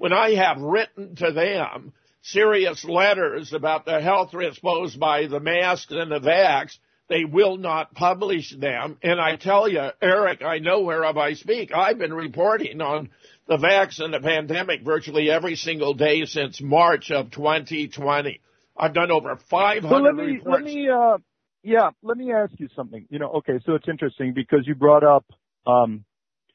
when I have written to them serious letters about the health risks posed by the masks and the vax, they will not publish them. And I tell you, Eric, I know whereof I speak. I've been reporting on the vax and the pandemic virtually every single day since March of twenty twenty. I've done over five hundred so let me, reports. Let me, uh, yeah, let me ask you something. You know, okay, so it's interesting because you brought up, um,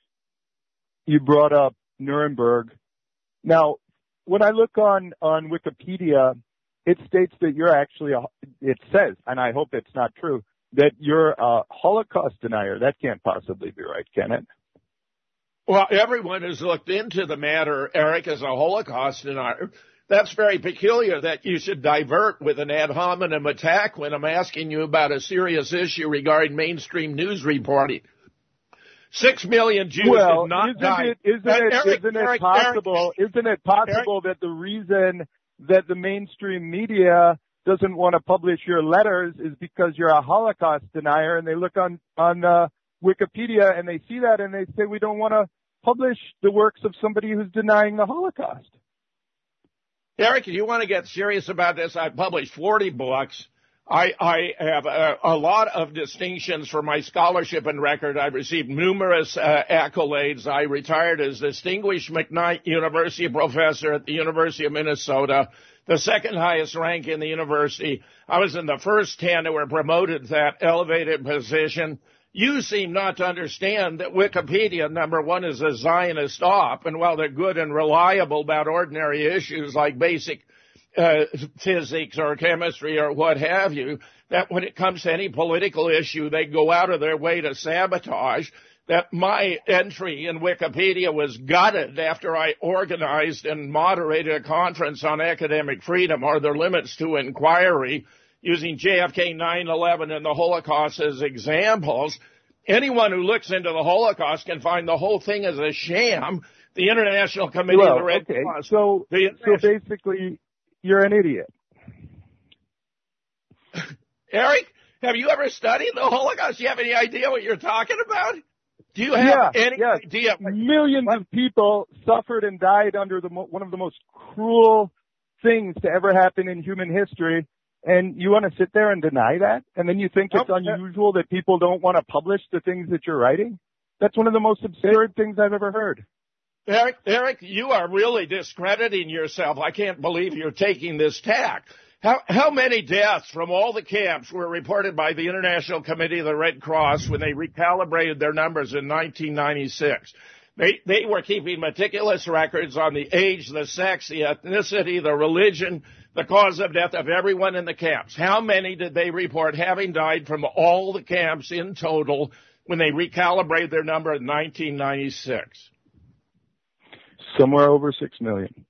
you brought up Nuremberg. Now, when I look on, on Wikipedia, it states that you're actually, a, it says, and I hope it's not true, that you're a Holocaust denier. That can't possibly be right, can it? Well, everyone has looked into the matter, Eric, as a Holocaust denier. That's very peculiar that you should divert with an ad hominem attack when I'm asking you about a serious issue regarding mainstream news reporting. Six million Jews well, did not isn't die. It, isn't uh, it, Eric, isn't Eric, it possible, Eric, isn't it possible Eric, that the reason that the mainstream media doesn't want to publish your letters is because you're a Holocaust denier, and they look on, on uh, Wikipedia and they see that and they say we don't want to publish the works of somebody who's denying the Holocaust. Eric, if you want to get serious about this, I've published forty books. I, I have a, a lot of distinctions for my scholarship and record. I've received numerous uh, accolades. I retired as Distinguished McKnight University Professor at the University of Minnesota, the second highest rank in the university. I was in the first ten who were promoted to that elevated position. You seem not to understand that Wikipedia, number one, is a Zionist op, and while they're good and reliable about ordinary issues like basic uh, physics or chemistry or what have you, that when it comes to any political issue, they go out of their way to sabotage. That my entry in Wikipedia was gutted after I organized and moderated a conference on academic freedom or their limits to inquiry, using J F K, nine eleven, and the Holocaust as examples. Anyone who looks into the Holocaust can find the whole thing as a sham. The International Committee well, of the Red okay. Cross. So, the so basically, you're an idiot. Eric, have you ever studied the Holocaust? Do you have any idea what you're talking about? Do you have yeah, any yes. idea? Millions what? of people suffered and died under the mo- one of the most cruel things to ever happen in human history. And you want to sit there and deny that? And then you think it's unusual that people don't want to publish the things that you're writing? That's one of the most absurd things I've ever heard. Eric, Eric, you are really discrediting yourself. I can't believe you're taking this tack. How, how many deaths from all the camps were reported by the International Committee of the Red Cross when they recalibrated their numbers in nineteen ninety-six? They, they were keeping meticulous records on the age, the sex, the ethnicity, the religion, the cause of death of everyone in the camps. How many did they report having died from all the camps in total when they recalibrated their number in nineteen ninety-six? Somewhere over six million.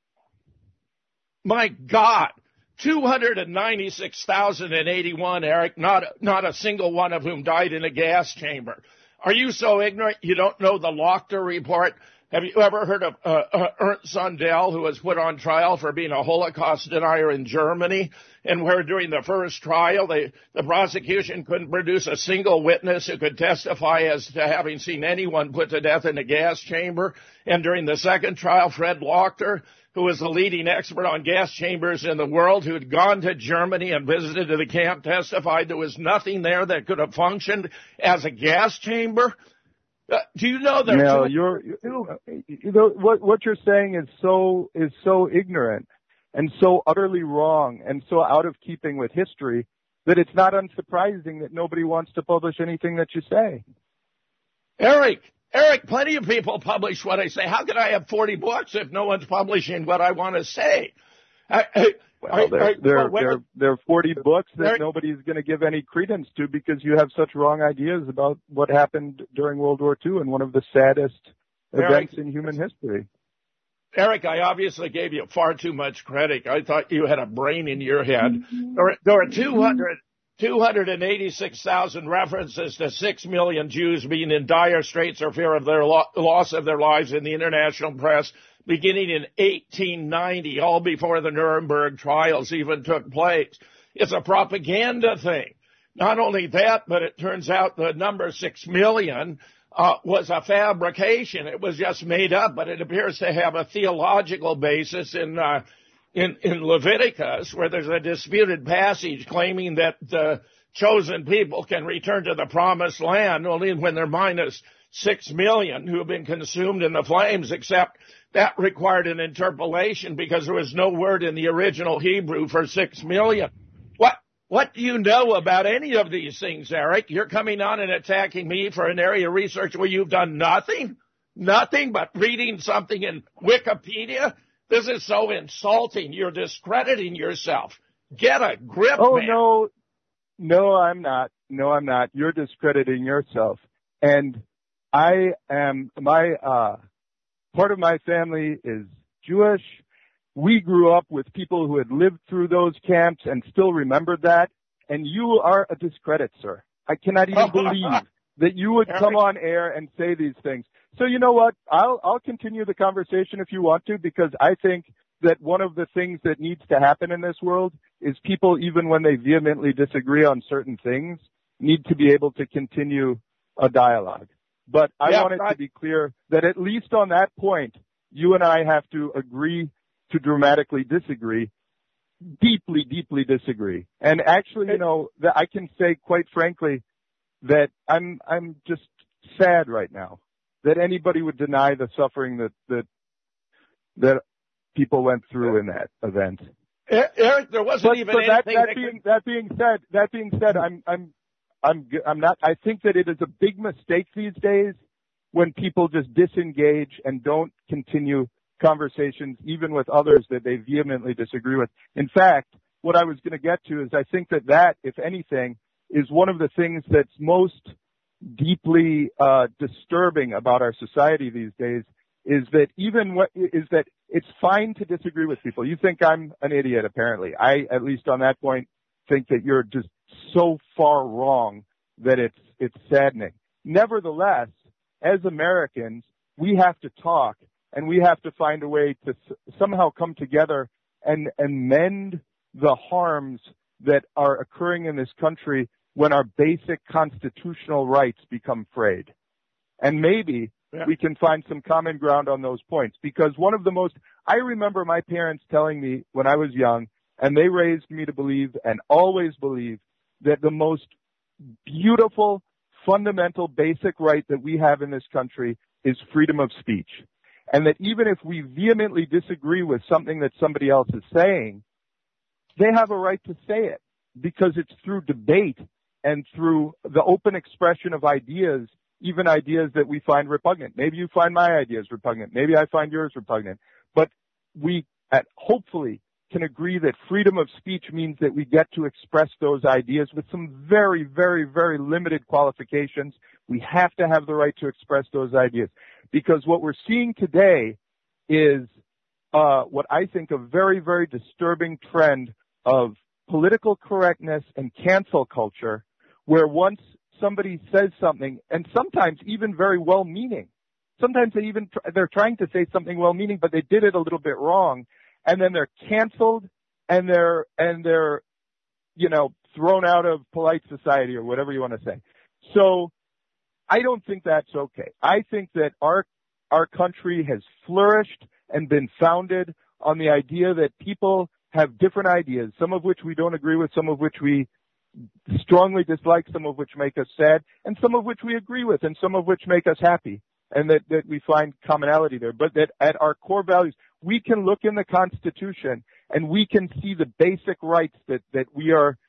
My God. two hundred ninety-six thousand eighty-one, Eric, not, not a single one of whom died in a gas chamber. Are you so ignorant you don't know the Lochter report? Have you ever heard of uh, uh, Ernst Sundell, who was put on trial for being a Holocaust denier in Germany, and where during the first trial, they, the prosecution couldn't produce a single witness who could testify as to having seen anyone put to death in a gas chamber? And during the second trial, Fred Lochter, who was the leading expert on gas chambers in the world, who had gone to Germany and visited the camp, testified there was nothing there that could have functioned as a gas chamber. Uh, do you know that? No, you're, you know, what, what you're saying is so, is so ignorant and so utterly wrong and so out of keeping with history that it's not unsurprising that nobody wants to publish anything that you say. Eric, Eric, plenty of people publish what I say. How could I have forty books if no one's publishing what I want to say? I, I, well, there, I, there, well, there, there are forty books that Eric, nobody's going to give any credence to because you have such wrong ideas about what happened during World War Two and one of the saddest Eric, events in human history. Eric, I obviously gave you far too much credit. I thought you had a brain in your head. There, there are two hundred, two hundred eighty-six thousand references to six million Jews being in dire straits or fear of their lo- loss of their lives in the international press, beginning in eighteen ninety, all before the Nuremberg trials even took place. It's a propaganda thing. Not only that, but it turns out the number six million uh, was a fabrication. It was just made up, but it appears to have a theological basis in uh, in, in Leviticus, where there's a disputed passage claiming that the chosen people can return to the promised land only when they're minus six million who have been consumed in the flames, except that required an interpolation because there was no word in the original Hebrew for six million. What what do you know about any of these things, Eric? You're coming on and attacking me for an area of research where you've done nothing, nothing but reading something in Wikipedia. This is so insulting. You're discrediting yourself. Get a grip, Oh, man. no, no, I'm not. No, I'm not. You're discrediting yourself. And I am, my, uh, part of my family is Jewish. We grew up with people who had lived through those camps and still remembered that. And you are a discredit, sir. I cannot even believe that you would come on air and say these things. So you know what? I'll, I'll continue the conversation if you want to, because I think that one of the things that needs to happen in this world is people, even when they vehemently disagree on certain things, need to be able to continue a dialogue. But I Yeah, want it I- to be clear that at least on that point, you and I have to agree to dramatically disagree, deeply, deeply disagree. And actually, you know, that I can say quite frankly that I'm, I'm just sad right now that anybody would deny the suffering that, that, that people went through in that event. E- Eric, there wasn't But, even but that, anything that that being, could... that being said, that being said, I'm, I'm, I'm, g- I'm not, I think that it is a big mistake these days when people just disengage and don't continue conversations, even with others that they vehemently disagree with. In fact, what I was going to get to is I think that that, if anything, is one of the things that's most deeply uh, disturbing about our society these days is that even what is that it's fine to disagree with people. You think I'm an idiot, apparently. I, at least on that point, think that you're just so far wrong that it's it's saddening. Nevertheless, as Americans, we have to talk and we have to find a way to s- somehow come together and and mend the harms that are occurring in this country when our basic constitutional rights become frayed. And maybe Yeah. we can find some common ground on those points, because one of the most, I remember my parents telling me when I was young, and they raised me to believe and always believe that the most beautiful, fundamental, basic right that we have in this country is freedom of speech. And that even if we vehemently disagree with something that somebody else is saying, they have a right to say it, because it's through debate and through the open expression of ideas, even ideas that we find repugnant. Maybe you find my ideas repugnant. Maybe I find yours repugnant. But we at, hopefully can agree that freedom of speech means that we get to express those ideas with some very, very, very limited qualifications. We have to have the right to express those ideas, because what we're seeing today is uh, what I think a very, very disturbing trend of political correctness and cancel culture, where once somebody says something, and sometimes even very well-meaning, sometimes they even tr- they're trying to say something well-meaning, but they did it a little bit wrong, and then they're canceled and they're and they're you know thrown out of polite society, or whatever you want to say. So I don't think that's okay. I think that our our country has flourished and been founded on the idea that people have different ideas, some of which we don't agree with, some of which we strongly dislike, some of which make us sad, and some of which we agree with, and some of which make us happy, and that, that we find commonality there. But that at our core values, we can look in the Constitution and we can see the basic rights that, that we are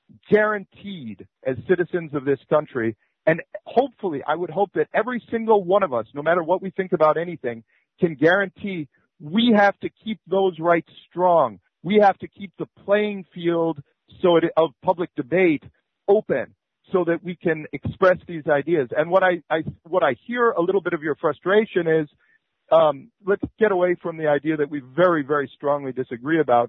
guaranteed as citizens of this country. And hopefully, I would hope that every single one of us, no matter what we think about anything, can guarantee we have to keep those rights strong. We have to keep the playing field so it, of public debate open, so that we can express these ideas. And what I, I what I hear a little bit of your frustration is, um, let's get away from the idea that we very, very strongly disagree about.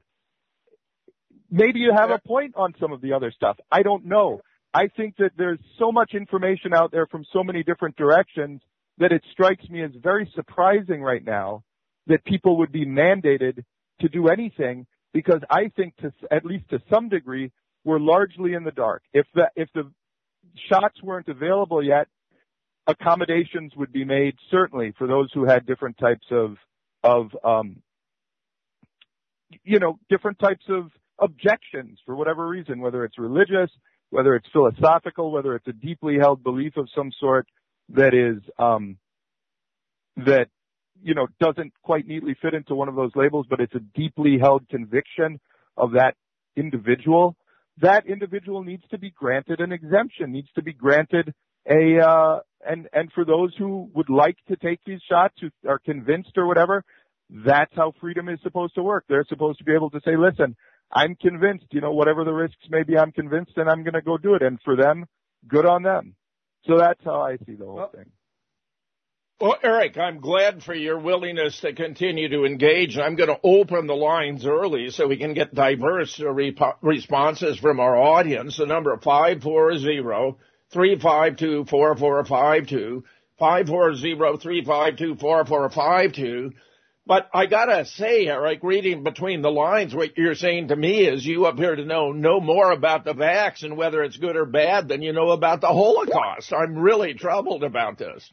Maybe you have a point on some of the other stuff. I don't know. I think that there's so much information out there from so many different directions that it strikes me as very surprising right now that people would be mandated to do anything, because I think to, at least to some degree, we're largely in the dark. If the, if the shots weren't available yet, accommodations would be made, certainly, for those who had different types of, of, um, you know, different types of objections for whatever reason, whether it's religious, whether it's philosophical, whether it's a deeply held belief of some sort that is, um, that, you know, doesn't quite neatly fit into one of those labels, but it's a deeply held conviction of that individual. That individual needs to be granted an exemption, needs to be granted a, uh, and, and for those who would like to take these shots, who are convinced or whatever, that's how freedom is supposed to work. They're supposed to be able to say, listen, I'm convinced, you know, whatever the risks may be, I'm convinced and I'm going to go do it. And for them, good on them. So that's how I see the whole well, thing. Well, Eric, I'm glad for your willingness to continue to engage. I'm going to open the lines early so we can get diverse re- responses from our audience. The number five four zero, three five two, four four five two, five four zero, three five two, four four five two. But I got to say, Eric, reading between the lines, what you're saying to me is you appear to know no more about the vax and whether it's good or bad than you know about the Holocaust. I'm really troubled about this.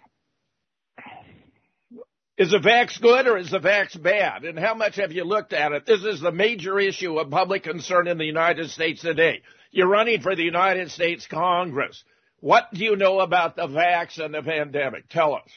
Is the vax good or is the vax bad? And how much have you looked at it? This is the major issue of public concern in the United States today. You're running for the United States Congress. What do you know about the vax and the pandemic? Tell us.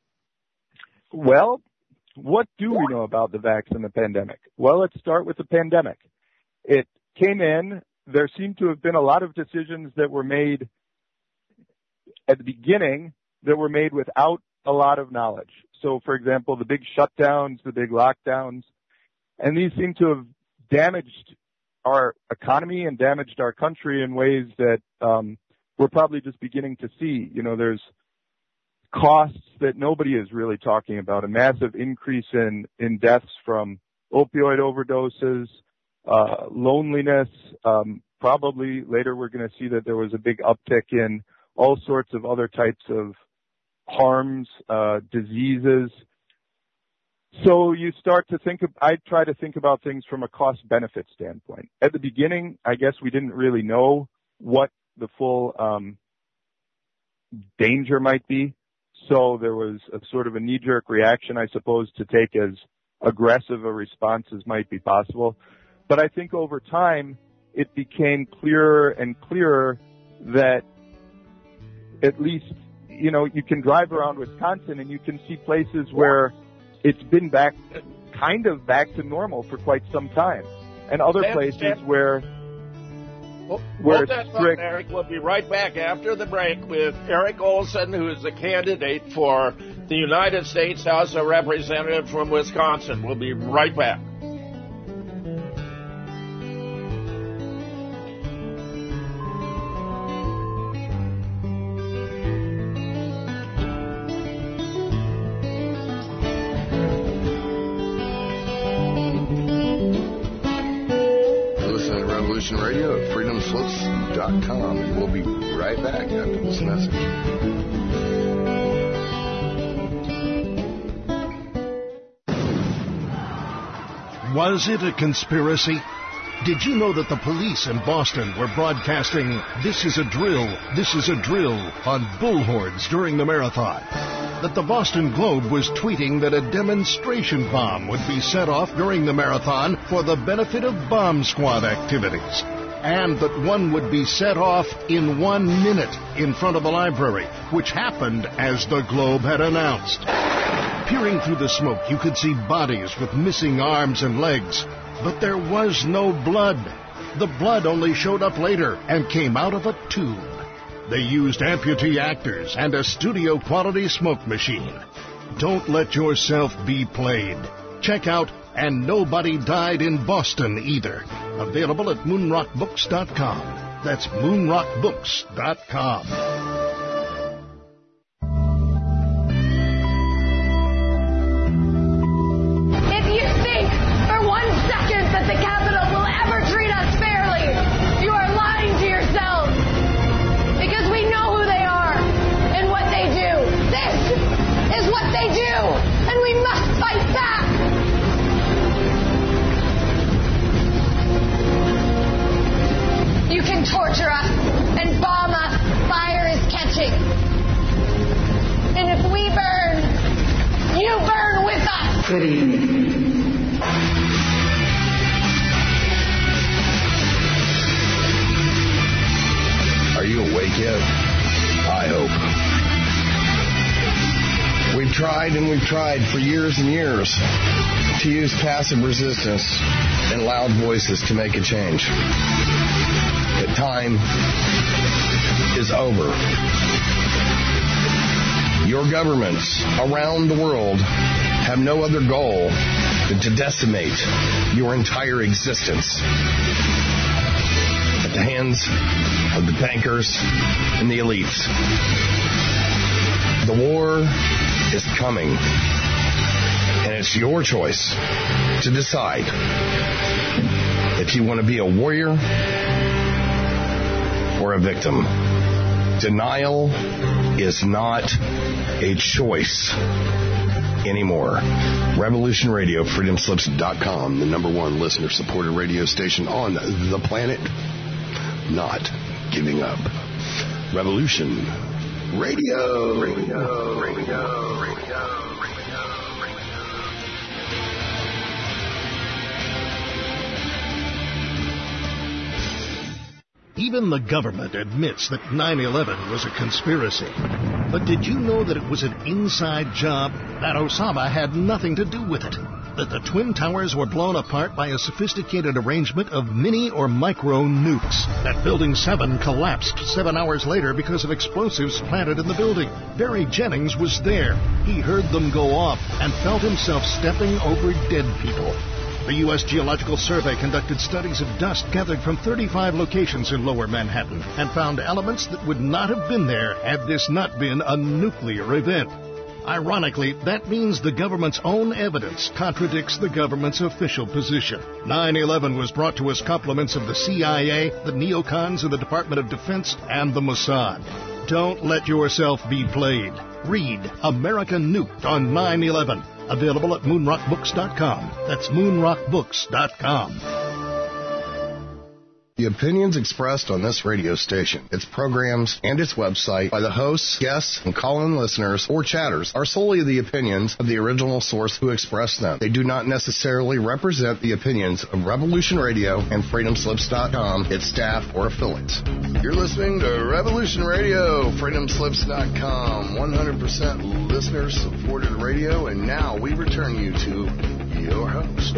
Well, what do we know about the vax and the pandemic? Well, let's start with the pandemic. It came in. There seemed to have been a lot of decisions that were made at the beginning that were made without a lot of knowledge. So, for example, the big shutdowns, the big lockdowns, and these seem to have damaged our economy and damaged our country in ways that um, we're probably just beginning to see. You know, there's costs that nobody is really talking about, a massive increase in, in deaths from opioid overdoses, uh, loneliness. Um, probably later we're going to see that there was a big uptick in all sorts of other types of harms, uh, diseases. So you start to think of, I try to think about things from a cost-benefit standpoint. At the beginning, I guess we didn't really know what the full um, danger might be. So there was a sort of a knee-jerk reaction, I suppose, to take as aggressive a response as might be possible. But I think over time, it became clearer and clearer that at least, you know, you can drive around Wisconsin and you can see places where it's been back, kind of back to normal for quite some time. And other Stand, places stand. where, well, where well, it's strict. Eric, we'll be right back after the break with Eric Olson, who is the candidate for the United States House of Representatives from Wisconsin. We'll be right back. Radio at freedom floats dot com. We'll be right back after this message. Was it a conspiracy? Did you know that the police in Boston were broadcasting "This is a drill, this is a drill" on bullhorns during the marathon? That the Boston Globe was tweeting that a demonstration bomb would be set off during the marathon for the benefit of bomb squad activities? And that one would be set off in one minute in front of the library, which happened as the Globe had announced. Peering through the smoke, you could see bodies with missing arms and legs. But there was no blood. The blood only showed up later and came out of a tube. They used amputee actors and a studio-quality smoke machine. Don't let yourself be played. Check out And Nobody Died in Boston Either. Available at moonrock books dot com. That's moonrock books dot com. If you think for one second that the Capitol will ever treat us fairly, you are lying to yourselves. Because we know who they are and what they do. This is what they do, and we must fight back. You can torture us and bomb us, fire as Good evening. Are you awake yet? I hope. We've tried and we've tried for years and years to use passive resistance and loud voices to make a change. But time is over. Your governments around the world have no other goal than to decimate your entire existence at the hands of the bankers and the elites. The war is coming, and it's your choice to decide if you want to be a warrior or a victim. Denial is not a choice anymore. Revolution Radio, freedom slips dot com, the number one listener-supported radio station on the planet. Not giving up. Revolution Radio. Radio. Radio. Radio. Radio. Even the government admits that nine eleven was a conspiracy. But did you know that it was an inside job? That Osama had nothing to do with it? That the Twin Towers were blown apart by a sophisticated arrangement of mini or micro nukes? That Building seven collapsed seven hours later because of explosives planted in the building? Barry Jennings was there. He heard them go off and felt himself stepping over dead people. The U S Geological Survey conducted studies of dust gathered from thirty-five locations in Lower Manhattan and found elements that would not have been there had this not been a nuclear event. Ironically, that means the government's own evidence contradicts the government's official position. nine eleven was brought to us compliments of the C I A, the neocons of the Department of Defense, and the Mossad. Don't let yourself be played. Read American Nuked on nine eleven. Available at moon rock books dot com. That's moon rock books dot com. The opinions expressed on this radio station, its programs, and its website by the hosts, guests, and call-in listeners or chatters are solely the opinions of the original source who expressed them. They do not necessarily represent the opinions of Revolution Radio and freedom slips dot com, its staff, or affiliates. You're listening to Revolution Radio, freedom slips dot com, one hundred percent listener-supported radio, and now we return you to your host.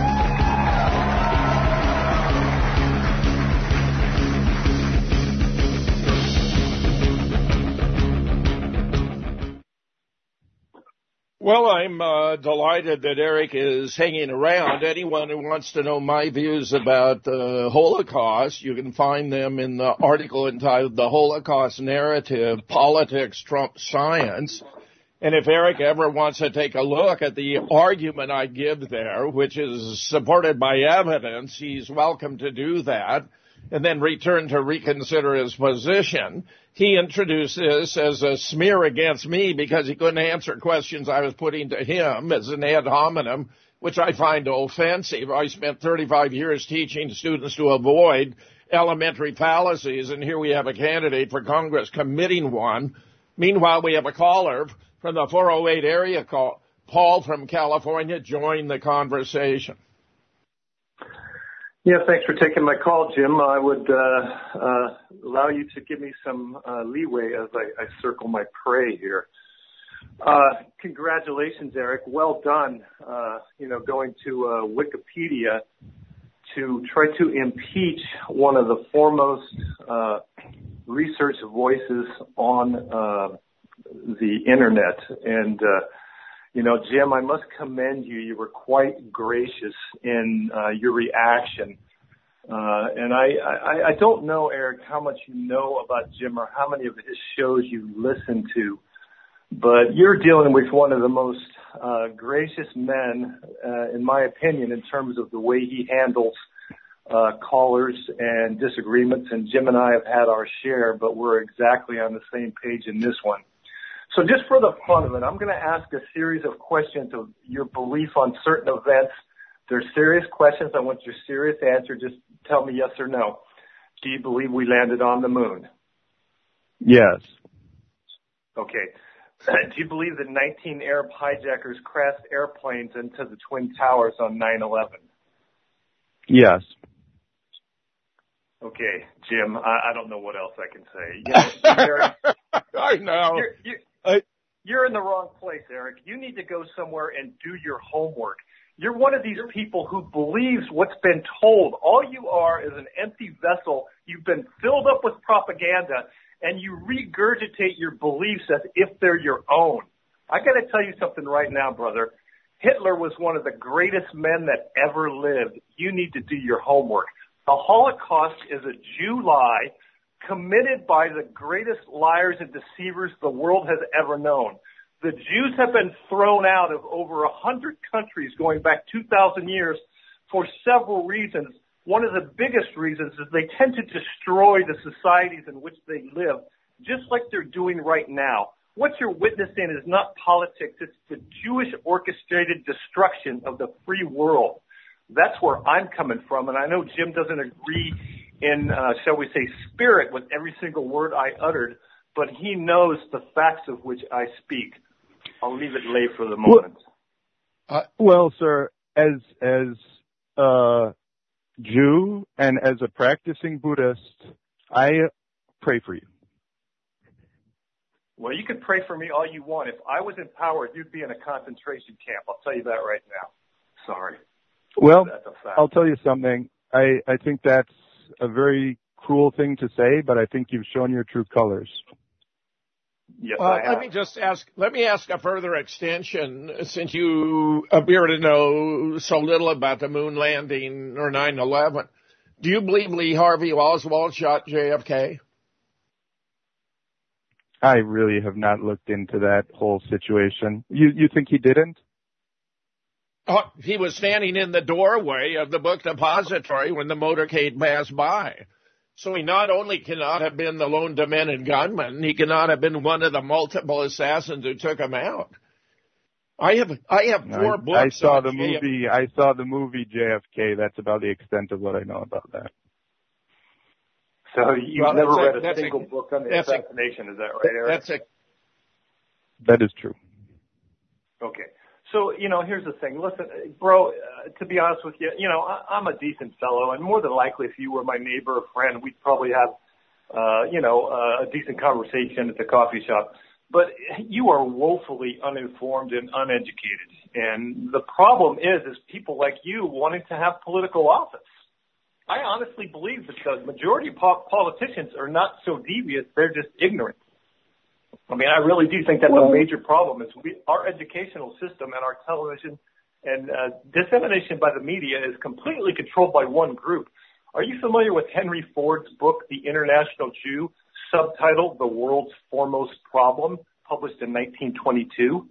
Well, I'm uh, delighted that Eric is hanging around. Anyone who wants to know my views about the Holocaust, you can find them in the article entitled The Holocaust Narrative, Politics, Trump, Science. And if Eric ever wants to take a look at the argument I give there, which is supported by evidence, he's welcome to do that, and then return to reconsider his position. He introduced this as a smear against me because he couldn't answer questions I was putting to him as an ad hominem, which I find offensive. I spent thirty-five years teaching students to avoid elementary fallacies, and here we have a candidate for Congress committing one. Meanwhile, we have a caller from the four oh eight area call. Paul from California joined the conversation. Yeah, thanks for taking my call, Jim. I would uh, uh, allow you to give me some uh, leeway as I, I circle my prey here. Uh, congratulations, Eric. Well done, uh, you know, going to uh, Wikipedia to try to impeach one of the foremost uh, research voices on uh, the Internet. And uh You know, Jim, I must commend you. You were quite gracious in uh, your reaction. Uh, and I, I, I don't know, Eric, how much you know about Jim or how many of his shows you listen to, but you're dealing with one of the most uh, gracious men, uh, in my opinion, in terms of the way he handles uh, callers and disagreements. And Jim and I have had our share, but we're exactly on the same page in this one. So just for the fun of it, I'm going to ask a series of questions of your belief on certain events. They're serious questions. I want your serious answer. Just tell me yes or no. Do you believe we landed on the moon? Yes. Okay. Do you believe that nineteen Arab hijackers crashed airplanes into the Twin Towers on nine eleven? Yes. Okay, Jim, I, I don't know what else I can say. You know, Eric, I know. You're, you're, I, you're in the wrong place, Eric. You need to go somewhere and do your homework. You're one of these people who believes what's been told. All you are is an empty vessel. You've been filled up with propaganda, and you regurgitate your beliefs as if they're your own. I got to tell you something right now, brother. Hitler was one of the greatest men that ever lived. You need to do your homework. The Holocaust is a Jew lie committed by the greatest liars and deceivers the world has ever known. The Jews have been thrown out of over a hundred countries going back two thousand years for several reasons. One of the biggest reasons is they tend to destroy the societies in which they live, just like they're doing right now. What you're witnessing is not politics. It's the Jewish orchestrated destruction of the free world. That's where I'm coming from, and I know Jim doesn't agree in, uh, shall we say, spirit with every single word I uttered, but he knows the facts of which I speak. I'll leave it lay for the moment. Well, uh, well sir, as as a Jew and as a practicing Buddhist, I pray for you. Well, you can pray for me all you want. If I was in power, you'd be in a concentration camp. I'll tell you that right now. Sorry. Well, I'll tell you something. I, I think that's a very cruel thing to say, but I think you've shown your true colors. Yes, well, I have. let me just ask, let me ask a further extension, since you appear to know so little about the moon landing or nine eleven. Do you believe Lee Harvey Oswald shot J F K? I really have not looked into that whole situation. You, you think he didn't? Oh, he was standing in the doorway of the book depository when the motorcade passed by. So he not only cannot have been the lone demented gunman, he cannot have been one of the multiple assassins who took him out. I have I have four I, books. I saw on the J F K. movie. I saw the movie J F K. That's about the extent of what I know about that. So you've well, never read a, a single a, book on the assassination, a, is that right, Eric? That's a, that is true. Okay. So, you know, here's the thing. Listen, bro, uh, to be honest with you, you know, I, I'm a decent fellow, and more than likely if you were my neighbor or friend, we'd probably have, uh, you know, uh, a decent conversation at the coffee shop. But you are woefully uninformed and uneducated. And the problem is, is people like you wanting to have political office. I honestly believe that the majority of po- politicians are not so devious, they're just ignorant. I mean, I really do think that's well, a major problem. Is we, our educational system and our television and uh, dissemination by the media is completely controlled by one group. Are you familiar with Henry Ford's book, The International Jew, subtitled The World's Foremost Problem, published in nineteen twenty-two?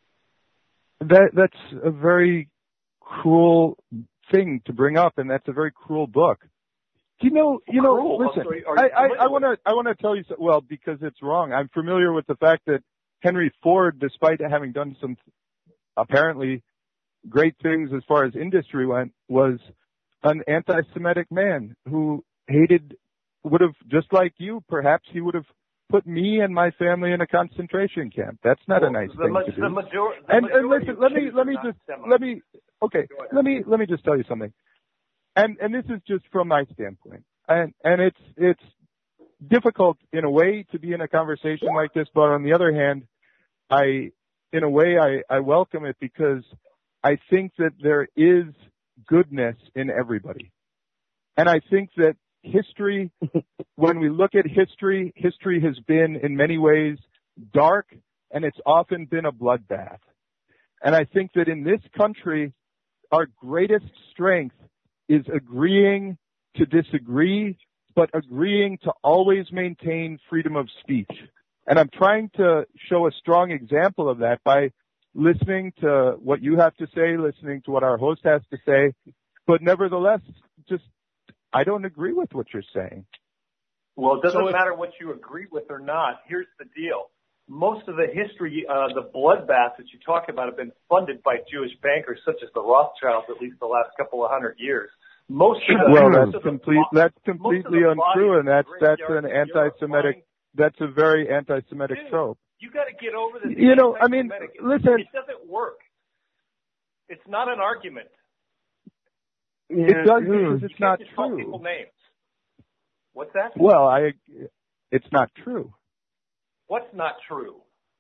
That that's a very cruel thing to bring up, and that's a very cruel book. You know, you know, cruel. listen, Sorry, I, I, I want to, I want to tell you, so, well, because it's wrong. I'm familiar with the fact that Henry Ford, despite having done some apparently great things as far as industry went, was an anti-Semitic man who hated, would have, just like you, perhaps he would have put me and my family in a concentration camp. That's not well, a nice the thing ma- to do. The major- the and, and listen, let me, let me just, Semite. let me, okay, let me, let me just tell you something. And, and this is just from my standpoint. And, and it's, it's difficult in a way to be in a conversation like this, but on the other hand, I, in a way, I, I welcome it because I think that there is goodness in everybody. And I think that history, when we look at history, history has been in many ways dark, and it's often been a bloodbath. And I think that in this country, our greatest strength is agreeing to disagree, but agreeing to always maintain freedom of speech. And I'm trying to show a strong example of that by listening to what you have to say, listening to what our host has to say, but nevertheless, just, I don't agree with what you're saying. Well, it doesn't so if, matter what you agree with or not. Here's the deal. Most of the history, uh, the bloodbaths that you talk about have been funded by Jewish bankers such as the Rothschilds, at least the last couple of hundred years. Most of the, well, most that's, of the, complete, that's completely untrue, and that's, that's an anti-Semitic, that's a very anti-Semitic Dude, trope. You got to get over this. You know, I mean, listen. It doesn't work. It's not an argument. Yeah, it does because it's not just true. Call people names. What's that? Well, I. It's not true. What's not true?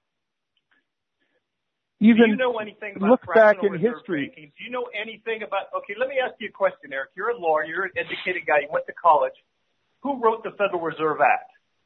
Even Do you know anything about look back in reserve history. banking? Do you know anything about? Okay, let me ask you a question, Eric. You're a lawyer. You're an educated guy. You went to college. Who wrote the Federal Reserve Act?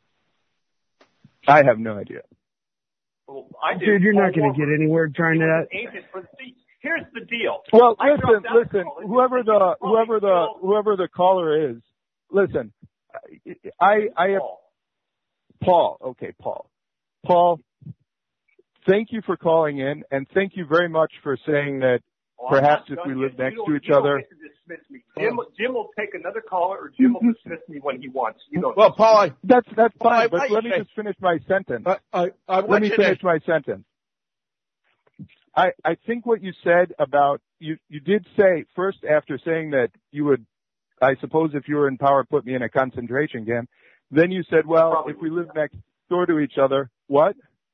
I have no idea. Well, I do. Dude, you're Paul not going to Warburg. get anywhere trying He to was that. an agent for the see, here's the deal. Well, I listen, dropped out of listen. college. Whoever the whoever the Still- whoever the caller is, listen. I I have Paul. Paul. Okay, Paul. Paul. Thank you for calling in, and thank you very much for saying that Oh, I'm perhaps not if done we yet. live You next don't- to each you don't other. get to dismiss me. Jim, Jim will take another caller, or Jim will dismiss me when he wants. You don't. Well, Paul, I, That's that's Well, fine, I- but I- let me just finish my sentence. I, I, I Let want me you finish to. my sentence. I, I think what you said about, you, you did say first after saying that you would, I suppose if you were in power, put me in a concentration camp. Then you said, well, Probably if we live next door to each other, what?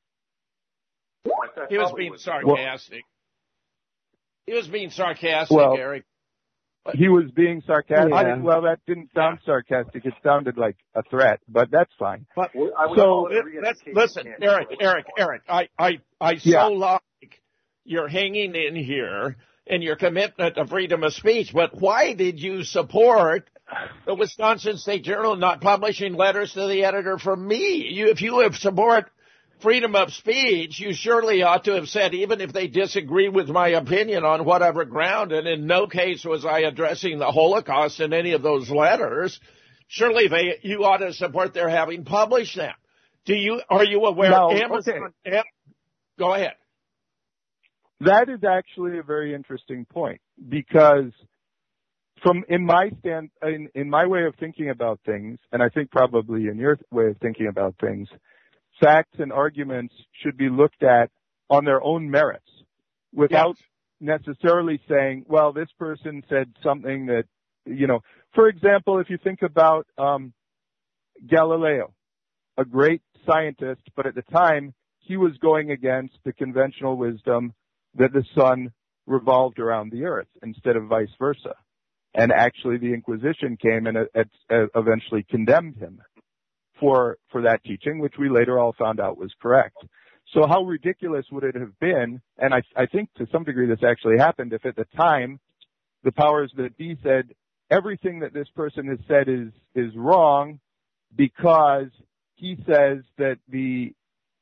He was being sarcastic. He was being sarcastic, Well, Eric. He was being sarcastic. Yeah. Well, that didn't sound sarcastic. It sounded like a threat, but that's fine. But I would So, call it a Let- let's- re-education listen, camp. Eric, Eric, Eric. I, I, I so Yeah. like your hanging in here and your commitment to freedom of speech. But why did you support the Wisconsin State Journal not publishing letters to the editor from me? You, if you have support freedom of speech, you surely ought to have said, even if they disagree with my opinion on whatever ground, and in no case was I addressing the Holocaust in any of those letters, surely they, you ought to support their having published them. Do you, are you aware No, Amazon, Am- go ahead. That is actually a very interesting point because from in my stand in, in my way of thinking about things, and I think probably in your way of thinking about things, facts and arguments should be looked at on their own merits without Yes. necessarily saying, well, this person said something that, you know, for example, if you think about um, Galileo, a great scientist, but at the time he was going against the conventional wisdom that the sun revolved around the earth instead of vice versa. And actually the Inquisition came and uh, uh, eventually condemned him for, for that teaching, which we later all found out was correct. So how ridiculous would it have been, and I, I think to some degree this actually happened, if at the time the powers that be said everything that this person has said is, is wrong because he says that the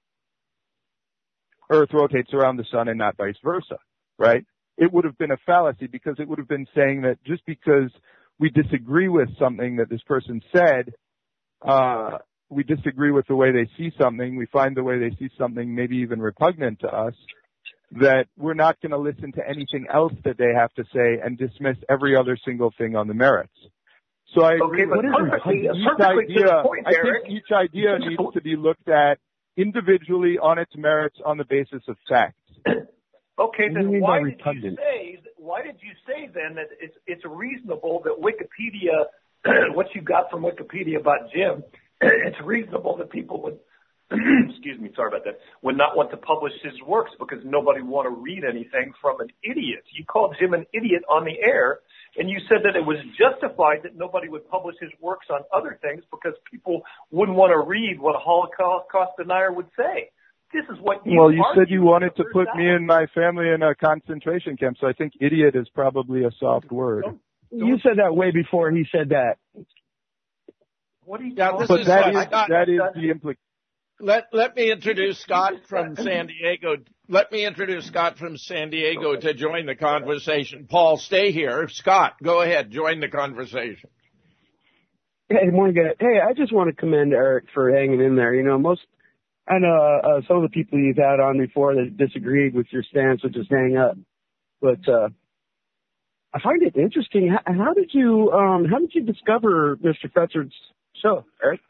Earth rotates around the sun and not vice versa, right? It would have been a fallacy because it would have been saying that just because we disagree with something that this person said, uh, we disagree with the way they see something, we find the way they see something maybe even repugnant to us, that we're not going to listen to anything else that they have to say and dismiss every other single thing on the merits. So I agree Okay, but with perfectly, each perfectly to idea, the point, I Eric. think each idea Just needs to be looked at individually on its merits on the basis of facts. Okay, What do you then mean why by did you repugnant? say? Why did you say then that it's it's reasonable that Wikipedia, what you got from Wikipedia about Jim, it's reasonable that people would, excuse me, sorry about that, would not want to publish his works because nobody would want to read anything from an idiot. You called Jim an idiot on the air, and you said that it was justified that nobody would publish his works on other things because people wouldn't want to read what a Holocaust denier would say. This is what you Well, you said argued you wanted to in the put first me hour. and my family in a concentration camp, so I think idiot is probably a soft word. You said that way before he said that. What are you Yeah, talking this But is that what is, I got. that is the implication. Let let me introduce Scott from San Diego. Let me introduce Scott from San Diego to join the conversation. Paul, stay here. Scott, go ahead. Join the conversation. Hey, morning, guys. Hey, I just want to commend Eric for hanging in there. You know, most, I know uh, some of the people you've had on before that disagreed with your stance would just hang up. But uh, I find it interesting. How, how did you, um, how did you discover Mister Fetzer's show, Eric?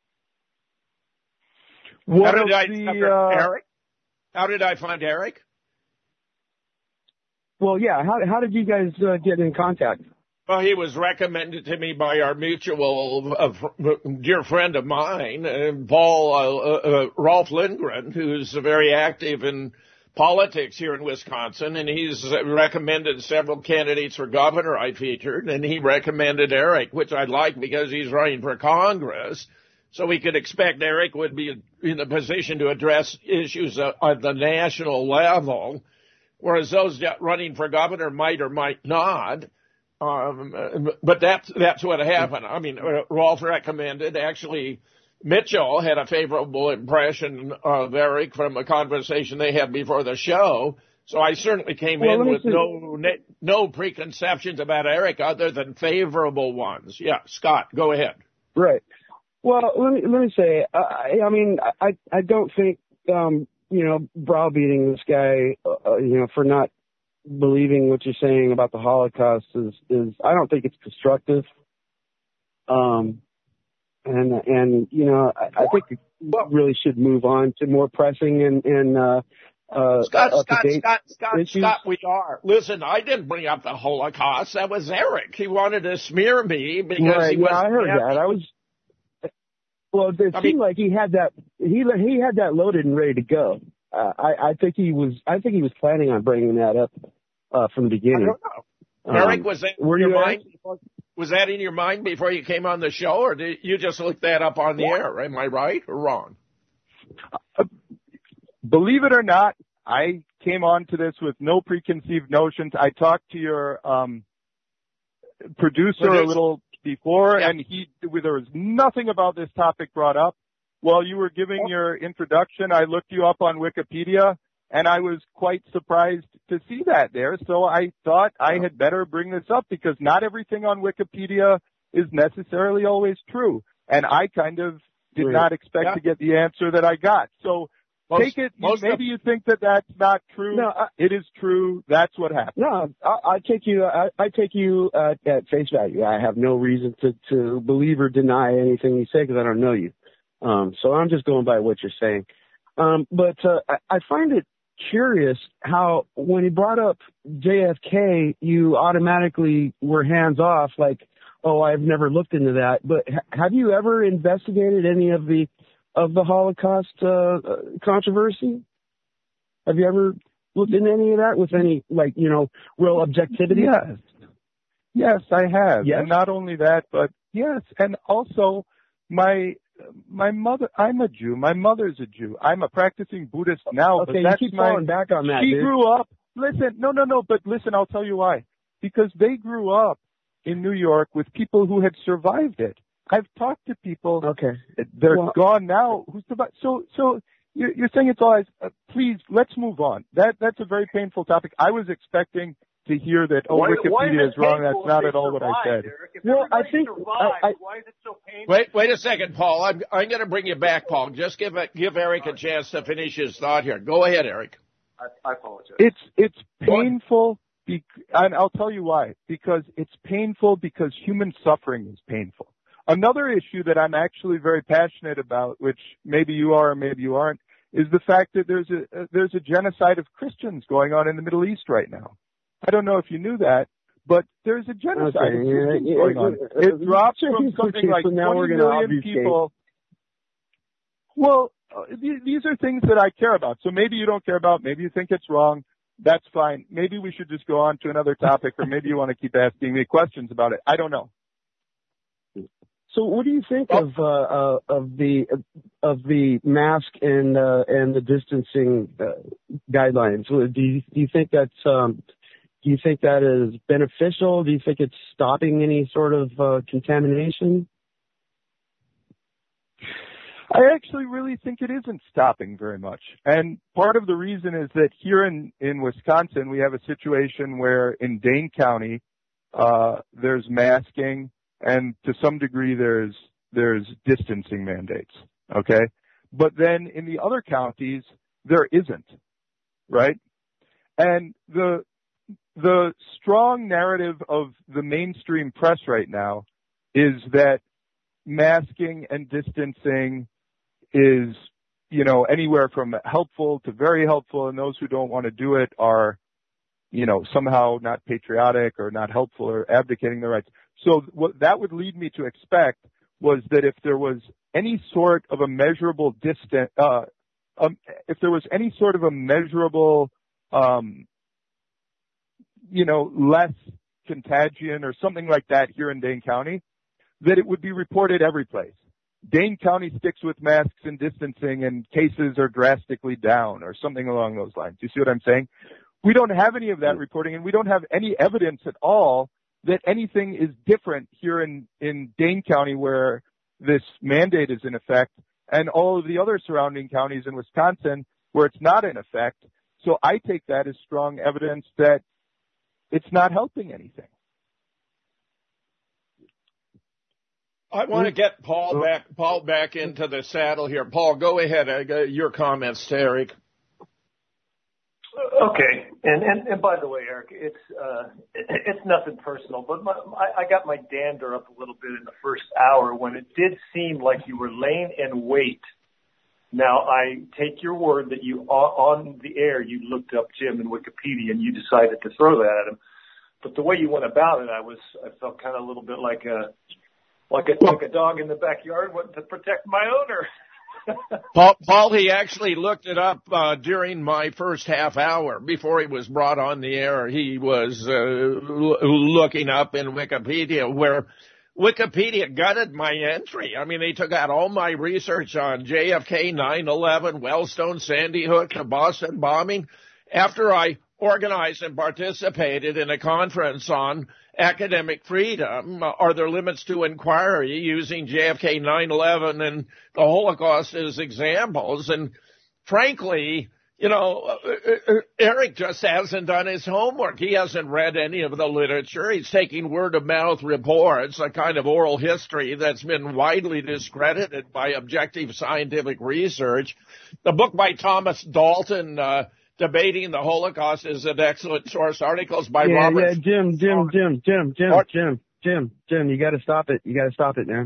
What How did I the, discover uh, Eric? How did I find Eric? Well, yeah. How how did you guys uh, get in contact? Well, he was recommended to me by our mutual uh, dear friend of mine, uh, Paul uh, uh, Rolf Lindgren, who's very active in politics here in Wisconsin, and he's recommended several candidates for governor I featured, and he recommended Eric, which I like because he's running for Congress. So we could expect Eric would be in a position to address issues uh, at the national level, whereas those running for governor might or might not. Um, but that's, that's what happened. I mean, Rolf recommended, actually, Mitchell had a favorable impression of Eric from a conversation they had before the show. So I certainly came well, in with no, no preconceptions about Eric other than favorable ones. Yeah, Scott, go ahead. Right. Well, let me, let me say, I, I mean, I, I don't think, um, you know, browbeating this guy, uh, you know, for not believing what you're saying about the Holocaust is, is I don't think it's constructive. Um, and, and, you know, I, I think we really should move on to more pressing and, and, uh, uh, Scott, Scott, Scott, Scott, Scott, we are. Listen, I didn't bring up the Holocaust. That was Eric. He wanted to smear me because right, he was. Yeah, I heard that. I was, well, it I seemed mean, like he had that, he, he had that loaded and ready to go. Uh, I, I think he was. I think he was planning on bringing that up uh, from the beginning. I don't know. Um, Eric, was that in your mind? Before, was that in your mind before you came on the show, or did you just look that up on the what? air? Am I right or wrong? Uh, believe it or not, I came on to this with no preconceived notions. I talked to your um, producer Produce. a little before, yeah. and he there was nothing about this topic brought up. While you were giving your introduction, I looked you up on Wikipedia, and I was quite surprised to see that there. So I thought I had better bring this up because not everything on Wikipedia is necessarily always true. And I kind of did right. not expect yeah. to get the answer that I got. So most, take it, maybe of, you think that that's not true. No, I, it is true. That's what happened. No, I, I take you, I, I take you uh, at face value. I have no reason to, to believe or deny anything you say because I don't know you. Um, so I'm just going by what you're saying. Um, but, uh, I, I find it curious how when he brought up J F K, you automatically were hands off like, oh, I've never looked into that. But ha- have you ever investigated any of the, of the Holocaust, uh, controversy? Have you ever looked into any of that with any, like, you know, real objectivity? Yes. Yes, I have. Yes. And not only that, but yes. And also my, My mother, I'm a Jew. My mother's a Jew. I'm a practicing Buddhist now, okay, but that's you keep my, falling back on that, she dude. grew up, listen, no, no, no, but listen, I'll tell you why. Because they grew up in New York with people who had survived it. I've talked to people, okay, they're well, gone now, who survived. So, so you're, you're saying it's all, uh, please, let's move on. That, that's a very painful topic. I was expecting to hear that, oh, why, Wikipedia why is, is wrong. That's not at all survive, what I said. Well, I think, survives, I, I, why is it so painful? Wait, wait a second, Paul. I'm, I'm going to bring you back, Paul. Just give it, give Eric a chance to finish his thought here. Go ahead, Eric. I, I apologize. It's, it's painful, be, and I'll tell you why. Because it's painful because human suffering is painful. Another issue that I'm actually very passionate about, which maybe you are or maybe you aren't, is the fact that there's a, there's a genocide of Christians going on in the Middle East right now. I don't know if you knew that, but there's a genocide okay, of yeah, Christians yeah, going on. yeah, It drops from something like so now twenty we're million obfuscate. people. Well, uh, th- these are things that I care about. So maybe you don't care about, maybe you think it's wrong. That's fine. Maybe we should just go on to another topic, or maybe you want to keep asking me questions about it. I don't know. So, what do you think oh. of uh, uh, of the of the mask and uh, and the distancing uh, guidelines? Do you do you think that's um, do you think that is beneficial? Do you think it's stopping any sort of uh, contamination? I actually really think it isn't stopping very much. And part of the reason is that here in, in Wisconsin, we have a situation where in Dane County, uh, there's masking and to some degree there's, there's distancing mandates. Okay. But then in the other counties, there isn't. Right. And the, the strong narrative of the mainstream press right now is that masking and distancing is, you know, anywhere from helpful to very helpful, and those who don't want to do it are you know, somehow not patriotic or not helpful or abdicating their rights. So what that would lead me to expect was that if there was any sort of a measurable distance, uh, um, if there was any sort of a measurable, um, you know, less contagion or something like that here in Dane County, that it would be reported every place. Dane County sticks with masks and distancing and cases are drastically down or something along those lines. You see what I'm saying? We don't have any of that reporting, and we don't have any evidence at all that anything is different here in, in Dane County where this mandate is in effect, and all of the other surrounding counties in Wisconsin where it's not in effect. So I take that as strong evidence that it's not helping anything. I want to get Paul back, Paul back into the saddle here. Paul, go ahead. Uh, your comments to Eric. Okay, and, and and by the way, Eric, it's uh, it's nothing personal, but my, I, I got my dander up a little bit in the first hour when it did seem like you were laying in wait. Now, I take your word that you on the air you looked up Jim in Wikipedia and you decided to throw that at him, but the way you went about it, I was I felt kind of a little bit like a like a like a dog in the backyard wanting to protect my owner. Paul, Paul, he actually looked it up uh, during my first half hour before he was brought on the air. He was uh, l- looking up in Wikipedia where Wikipedia gutted my entry. I mean, they took out all my research on J F K, nine eleven, Wellstone, Sandy Hook, the Boston bombing. After I organized and participated in a conference on academic freedom, are there limits to inquiry using J F K, nine eleven, and the Holocaust as examples? And frankly, you know, Eric just hasn't done his homework. He hasn't read any of the literature. He's taking word-of-mouth reports, a kind of oral history that's been widely discredited by objective scientific research. The book by Thomas Dalton, uh, Debating the Holocaust, is an excellent source. Articles by yeah, Robert. Yeah, Jim, Jim, Jim, Jim, Jim, Jim, Jim, Jim, you got to stop it. You got to stop it, man.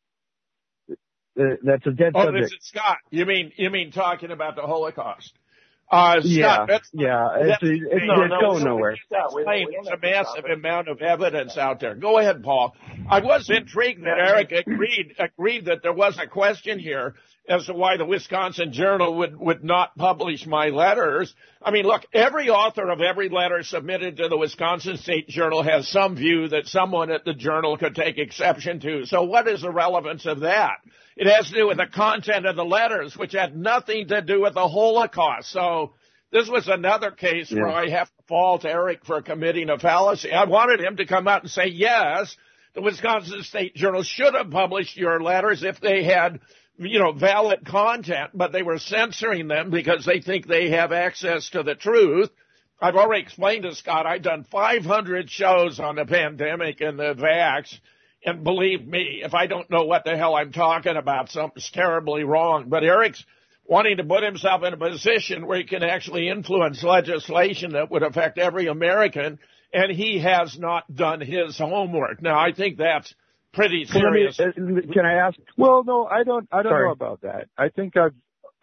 That's a dead oh, subject. Oh, this is Scott. You mean you mean talking about the Holocaust? Uh, Scott, yeah, that's, yeah, that's, it's, it's, no, it's no, going no, nowhere. There's a massive amount of evidence out there. Go ahead, Paul. I was intrigued that Eric agreed agreed that there was a question here as to why the Wisconsin Journal would, would not publish my letters. I mean, look, every author of every letter submitted to the Wisconsin State Journal has some view that someone at the Journal could take exception to. So what is the relevance of that? It has to do with the content of the letters, which had nothing to do with the Holocaust. So this was another case yeah. where I have to fault Eric for committing a fallacy. I wanted him to come out and say, yes, the Wisconsin State Journal should have published your letters if they had, you know, valid content, but they were censoring them because they think they have access to the truth. I've already explained to Scott, I've done five hundred shows on the pandemic and the vax, and believe me, if I don't know what the hell I'm talking about, something's terribly wrong. But Eric's wanting to put himself in a position where he can actually influence legislation that would affect every American, and he has not done his homework. Now, I think that's pretty serious. Can I ask? Well, no, I don't. I don't Sorry. know about that. I think I've.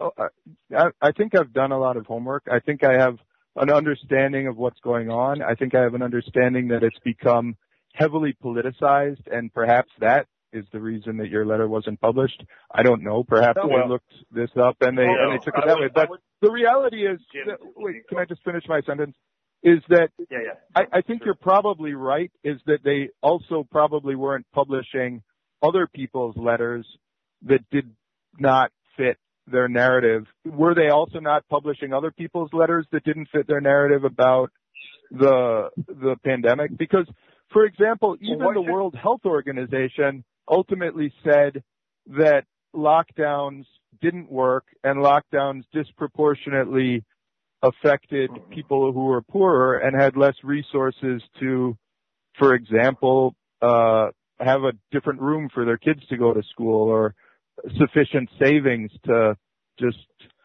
I, I think I've done a lot of homework. I think I have an understanding of what's going on. I think I have an understanding that it's become heavily politicized, and perhaps that is the reason that your letter wasn't published. I don't know. Perhaps no, they well, looked this up and they no, and they took it I that would, way. But would, the reality is, Jim, that, wait, can I just finish my sentence? Is that yeah, yeah. I, I think sure. You're probably right. Is that they also probably weren't publishing other people's letters that did not fit their narrative. Were they also not publishing other people's letters that didn't fit their narrative about the the pandemic? Because, for example, even well, the should... World Health Organization ultimately said that lockdowns didn't work and lockdowns disproportionately affected people who were poorer and had less resources to, for example, uh, have a different room for their kids to go to school or sufficient savings to just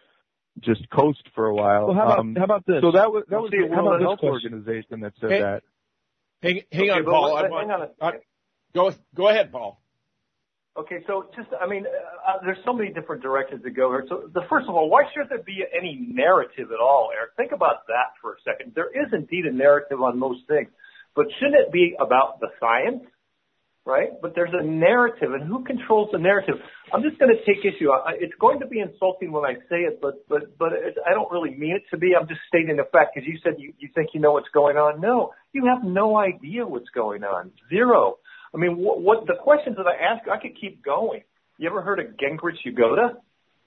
just coast for a while. Well, how about, um, how about this? So that was that well, was see, the World Health question? Organization that said hey, that. Hang, hang okay, on, Paul. I hang want, on a uh, go go ahead, Paul. Okay, so just, I mean, uh, there's so many different directions to go here. So, the first of all, why should there be any narrative at all, Eric? Think about that for a second. There is indeed a narrative on most things, but shouldn't it be about the science, right? But there's a narrative, and who controls the narrative? I'm just going to take issue. I, it's going to be insulting when I say it, but but but it, I don't really mean it to be. I'm just stating a fact, because you said you, you think you know what's going on. No, you have no idea what's going on. Zero. I mean, what, what the questions that I ask, I could keep going. You ever heard of Gingrich Yagoda?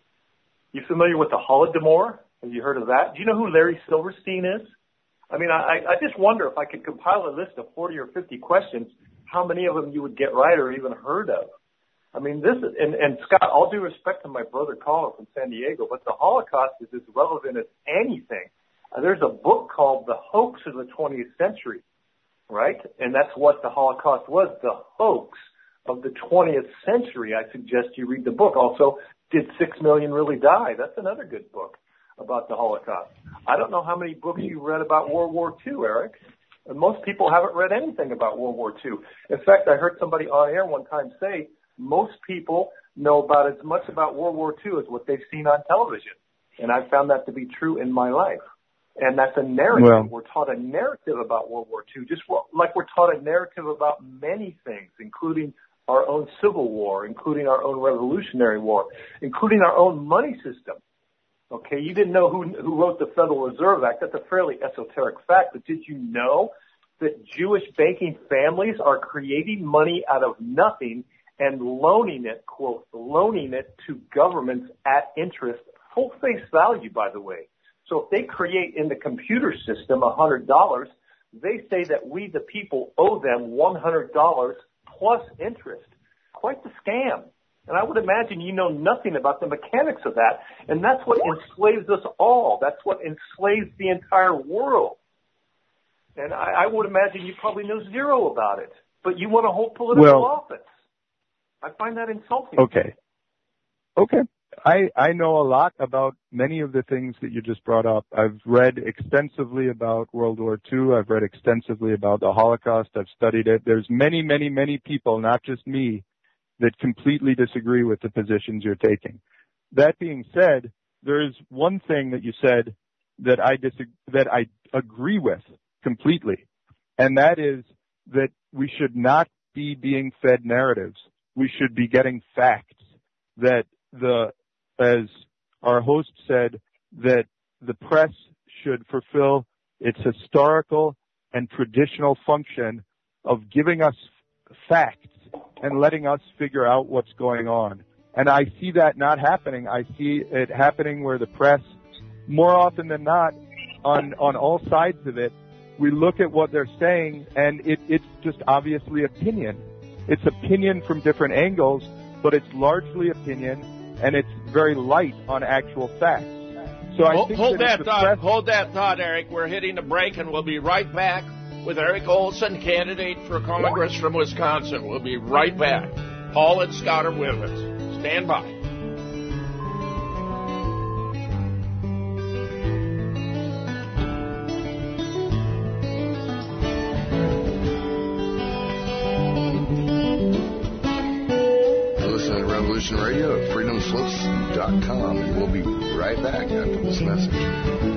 You familiar with the Holodomor? Have you heard of that? Do you know who Larry Silverstein is? I mean, I, I just wonder if I could compile a list of forty or fifty questions, how many of them you would get right or even heard of. I mean, this is, and, and Scott, all due respect to my brother caller from San Diego, but the Holocaust is as relevant as anything. Uh, there's a book called The Hoax of the twentieth century. Right? And that's what the Holocaust was, the hoax of the twentieth century. I suggest you read the book. Also, Did Six Million Really Die? That's another good book about the Holocaust. I don't know how many books you read about World War Two, Eric. And most people haven't read anything about World War Two. In fact, I heard somebody on air one time say most people know about as much about World War Two as what they've seen on television. And I've found that to be true in my life. And that's a narrative. Well, we're taught a narrative about World War Two, just like we're taught a narrative about many things, including our own Civil War, including our own Revolutionary War, including our own money system. Okay, you didn't know who, who wrote the Federal Reserve Act. That's a fairly esoteric fact, but did you know that Jewish banking families are creating money out of nothing and loaning it, quote, loaning it to governments at interest, full face value, by the way. So if they create in the computer system one hundred dollars, they say that we, the people, owe them one hundred dollars plus interest. Quite the scam. And I would imagine you know nothing about the mechanics of that. And that's what enslaves us all. That's what enslaves the entire world. And I, I would imagine you probably know zero about it. But you want to hold political well, office. I find that insulting. Okay. Okay. I, I know a lot about many of the things that you just brought up. I've read extensively about World War Two. I've read extensively about the Holocaust. I've studied it. There's many, many, many people, not just me, that completely disagree with the positions you're taking. That being said, there is one thing that you said that I disagree, that I agree with completely, and that is that we should not be being fed narratives. We should be getting facts. That the As our host said, that the press should fulfill its historical and traditional function of giving us facts and letting us figure out what's going on. And I see that not happening. I see it happening where the press, more often than not, on, on all sides of it, we look at what they're saying and it, it's just obviously opinion. It's opinion from different angles, but it's largely opinion. And it's very light on actual facts. So I hold, think hold that, that thought. Press- hold that thought, Eric. We're hitting a break, and we'll be right back with Eric Olson, candidate for Congress from Wisconsin. We'll be right back. Paul and Scott are with us. Stand by. Radio at freedom slips dot com, and we'll be right back after this message.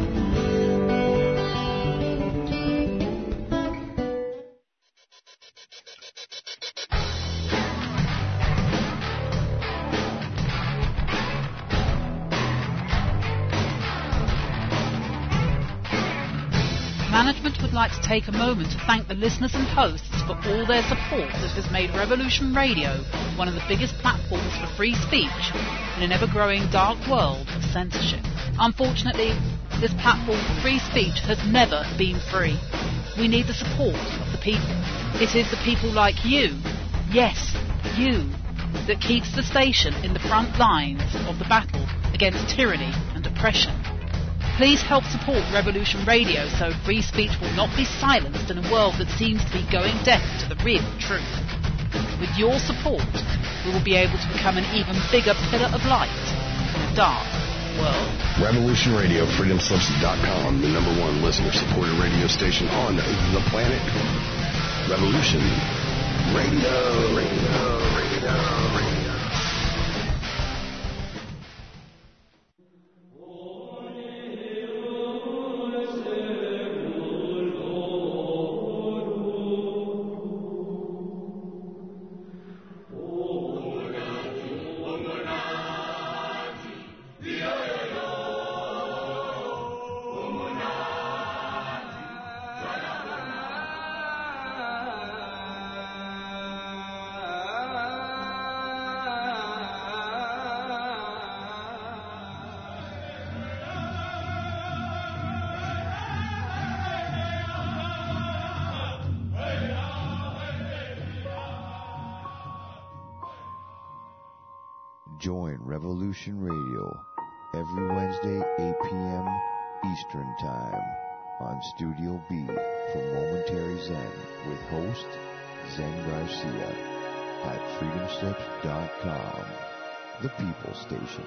Management would like to take a moment to thank the listeners and hosts for all their support that has made Revolution Radio one of the biggest platforms for free speech in an ever-growing dark world of censorship. Unfortunately, this platform for free speech has never been free. We need the support of the people. It is the people like you, yes, you, that keeps the station in the front lines of the battle against tyranny and oppression. Please help support Revolution Radio so free speech will not be silenced in a world that seems to be going deaf to the real truth. With your support, we will be able to become an even bigger pillar of light in a dark world. Revolution Radio, freedom slips dot com, the number one listener-supported radio station on the planet. Revolution Radio, Radio, Radio, Radio. Join Revolution Radio every Wednesday, eight p.m. Eastern Time on Studio B for Momentary Zen with host Zen Garcia at freedom slips dot com, the People Station.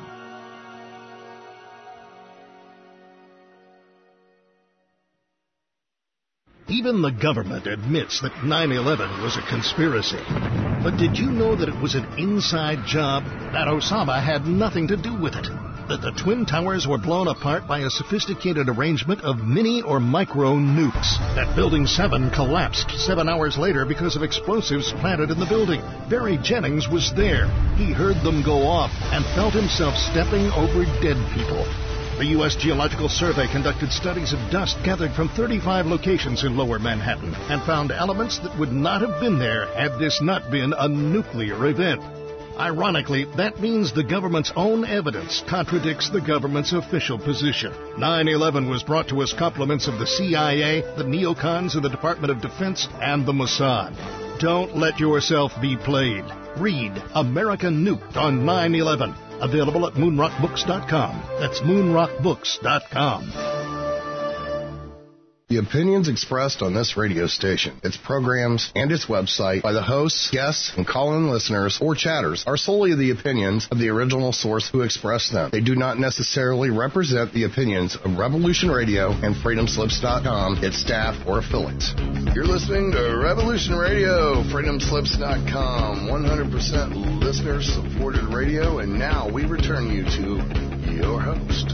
Even the government admits that nine eleven was a conspiracy. But did you know that it was an inside job? That Osama had nothing to do with it? That the Twin Towers were blown apart by a sophisticated arrangement of mini or micro nukes? That Building seven collapsed seven hours later because of explosives planted in the building? Barry Jennings was there. He heard them go off and felt himself stepping over dead people. The U S Geological Survey conducted studies of dust gathered from thirty-five locations in Lower Manhattan and found elements that would not have been there had this not been a nuclear event. Ironically, that means the government's own evidence contradicts the government's official position. nine eleven was brought to us compliments of the C I A, the neocons of the Department of Defense, and the Mossad. Don't let yourself be played. Read American Nuked on nine eleven. Available at moonrock books dot com. That's moonrock books dot com. The opinions expressed on this radio station, its programs, and its website by the hosts, guests, and call-in listeners or chatters are solely the opinions of the original source who expressed them. They do not necessarily represent the opinions of Revolution Radio and freedom slips dot com, its staff, or affiliates. You're listening to Revolution Radio, freedom slips dot com, one hundred percent listener-supported radio, and now we return you to your host.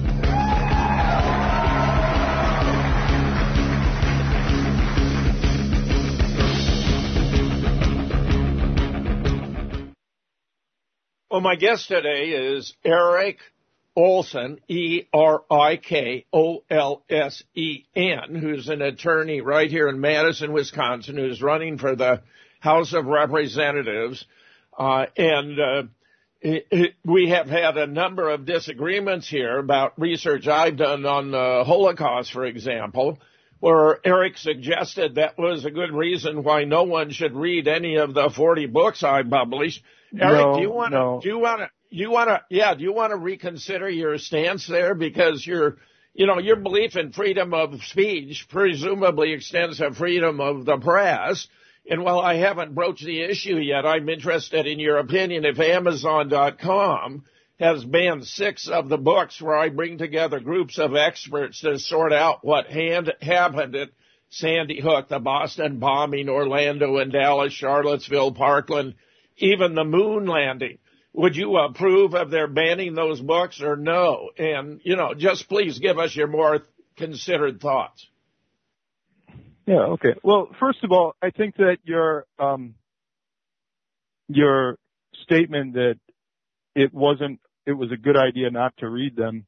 Well, my guest today is Erik Olsen, E R I K O L S E N, who's an attorney right here in Madison, Wisconsin, who's running for the House of Representatives. Uh, and uh, it, it, we have had a number of disagreements here about research I've done on the Holocaust, for example, where Erik suggested that was a good reason why no one should read any of the forty books I published. Erik, no, do you want to, no. do you want to, you want to, yeah, do you want to reconsider your stance there? Because your, you know, your belief in freedom of speech presumably extends to freedom of the press. And while I haven't broached the issue yet, I'm interested in your opinion if Amazon dot com has banned six of the books where I bring together groups of experts to sort out what hand, happened at Sandy Hook, the Boston bombing, Orlando and Dallas, Charlottesville, Parkland, even the moon landing. Would you approve of their banning those books or no? And, you know, just please give us your more considered thoughts. Yeah, okay. Well, first of all, I think that your um, your statement that it wasn't, it was a good idea not to read them,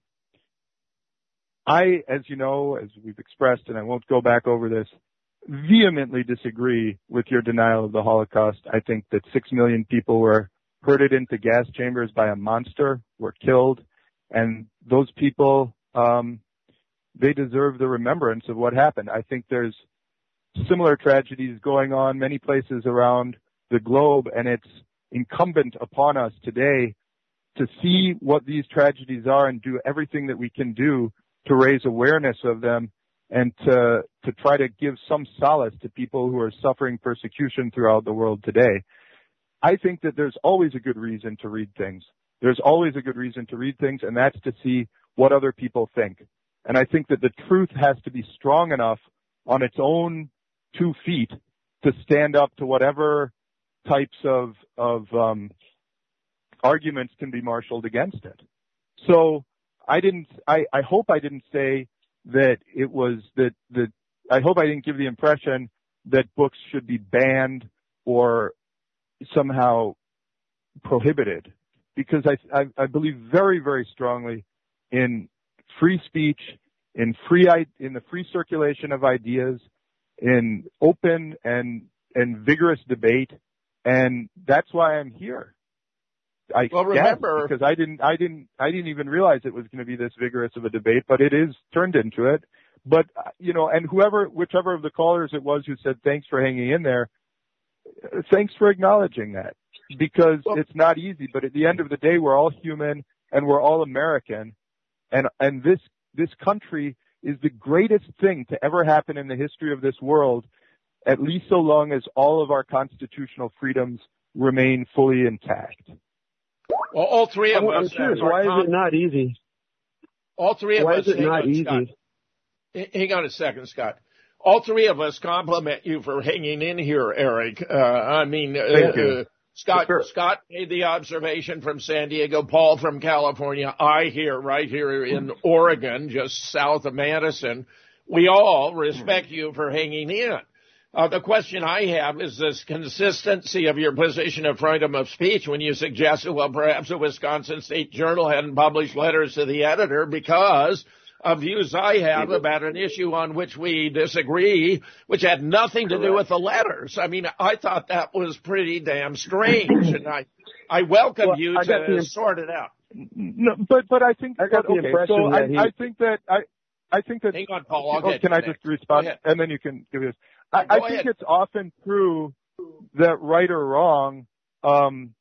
I, as you know, as we've expressed, and I won't go back over this, vehemently disagree with your denial of the Holocaust. I think that six million people were herded into gas chambers by a monster, were killed, and those people, um, they deserve the remembrance of what happened. I think there's similar tragedies going on many places around the globe, and it's incumbent upon us today to see what these tragedies are and do everything that we can do to raise awareness of them and to, to try to give some solace to people who are suffering persecution throughout the world today. I think that there's always a good reason to read things. There's always a good reason to read things, and that's to see what other people think. And I think that the truth has to be strong enough on its own two feet to stand up to whatever types of, of um, arguments can be marshaled against it. So I didn't, I, I hope I didn't say that it was that, that, I hope I didn't give the impression that books should be banned or somehow prohibited, because I, I, I believe very, very strongly in free speech, in free, in the free circulation of ideas, in open and, and vigorous debate. And that's why I'm here. I well, remember, because I didn't, I didn't, I didn't even realize it was going to be this vigorous of a debate, but it is turned into it. But, you know, and whoever, whichever of the callers it was who said, thanks for hanging in there, thanks for acknowledging that. because it's not easy. But at the end of the day, we're all human and we're all American. And, and this, this country is the greatest thing to ever happen in the history of this world, at least so long as all of our constitutional freedoms remain fully intact. Well, all three of I'm, us. I'm curious, why is it not easy? All three of why us. Why is it not easy? Scott. Hang on a second, Scott. All three of us compliment you for hanging in here, Eric. Uh, I mean, Thank uh, you. uh, Scott, sure. Scott made the observation from San Diego, Paul from California, I here, right here in Oregon, just south of Madison. We all respect you for hanging in. Uh, the question I have is this consistency of your position of freedom of speech when you suggested, well, perhaps the Wisconsin State Journal hadn't published letters to the editor because of views I have about an issue on which we disagree, which had nothing to do with the letters. I mean, I thought that was pretty damn strange, and I, I welcome well, you I to the, sort it out. No, but but I think I got that, the okay, impression so that I, he, I think that I I think that. Hang on, Paul. I'll oh, get can I next. just respond, and then you can give this. I, Go I ahead. think it's often true that right or wrong, um,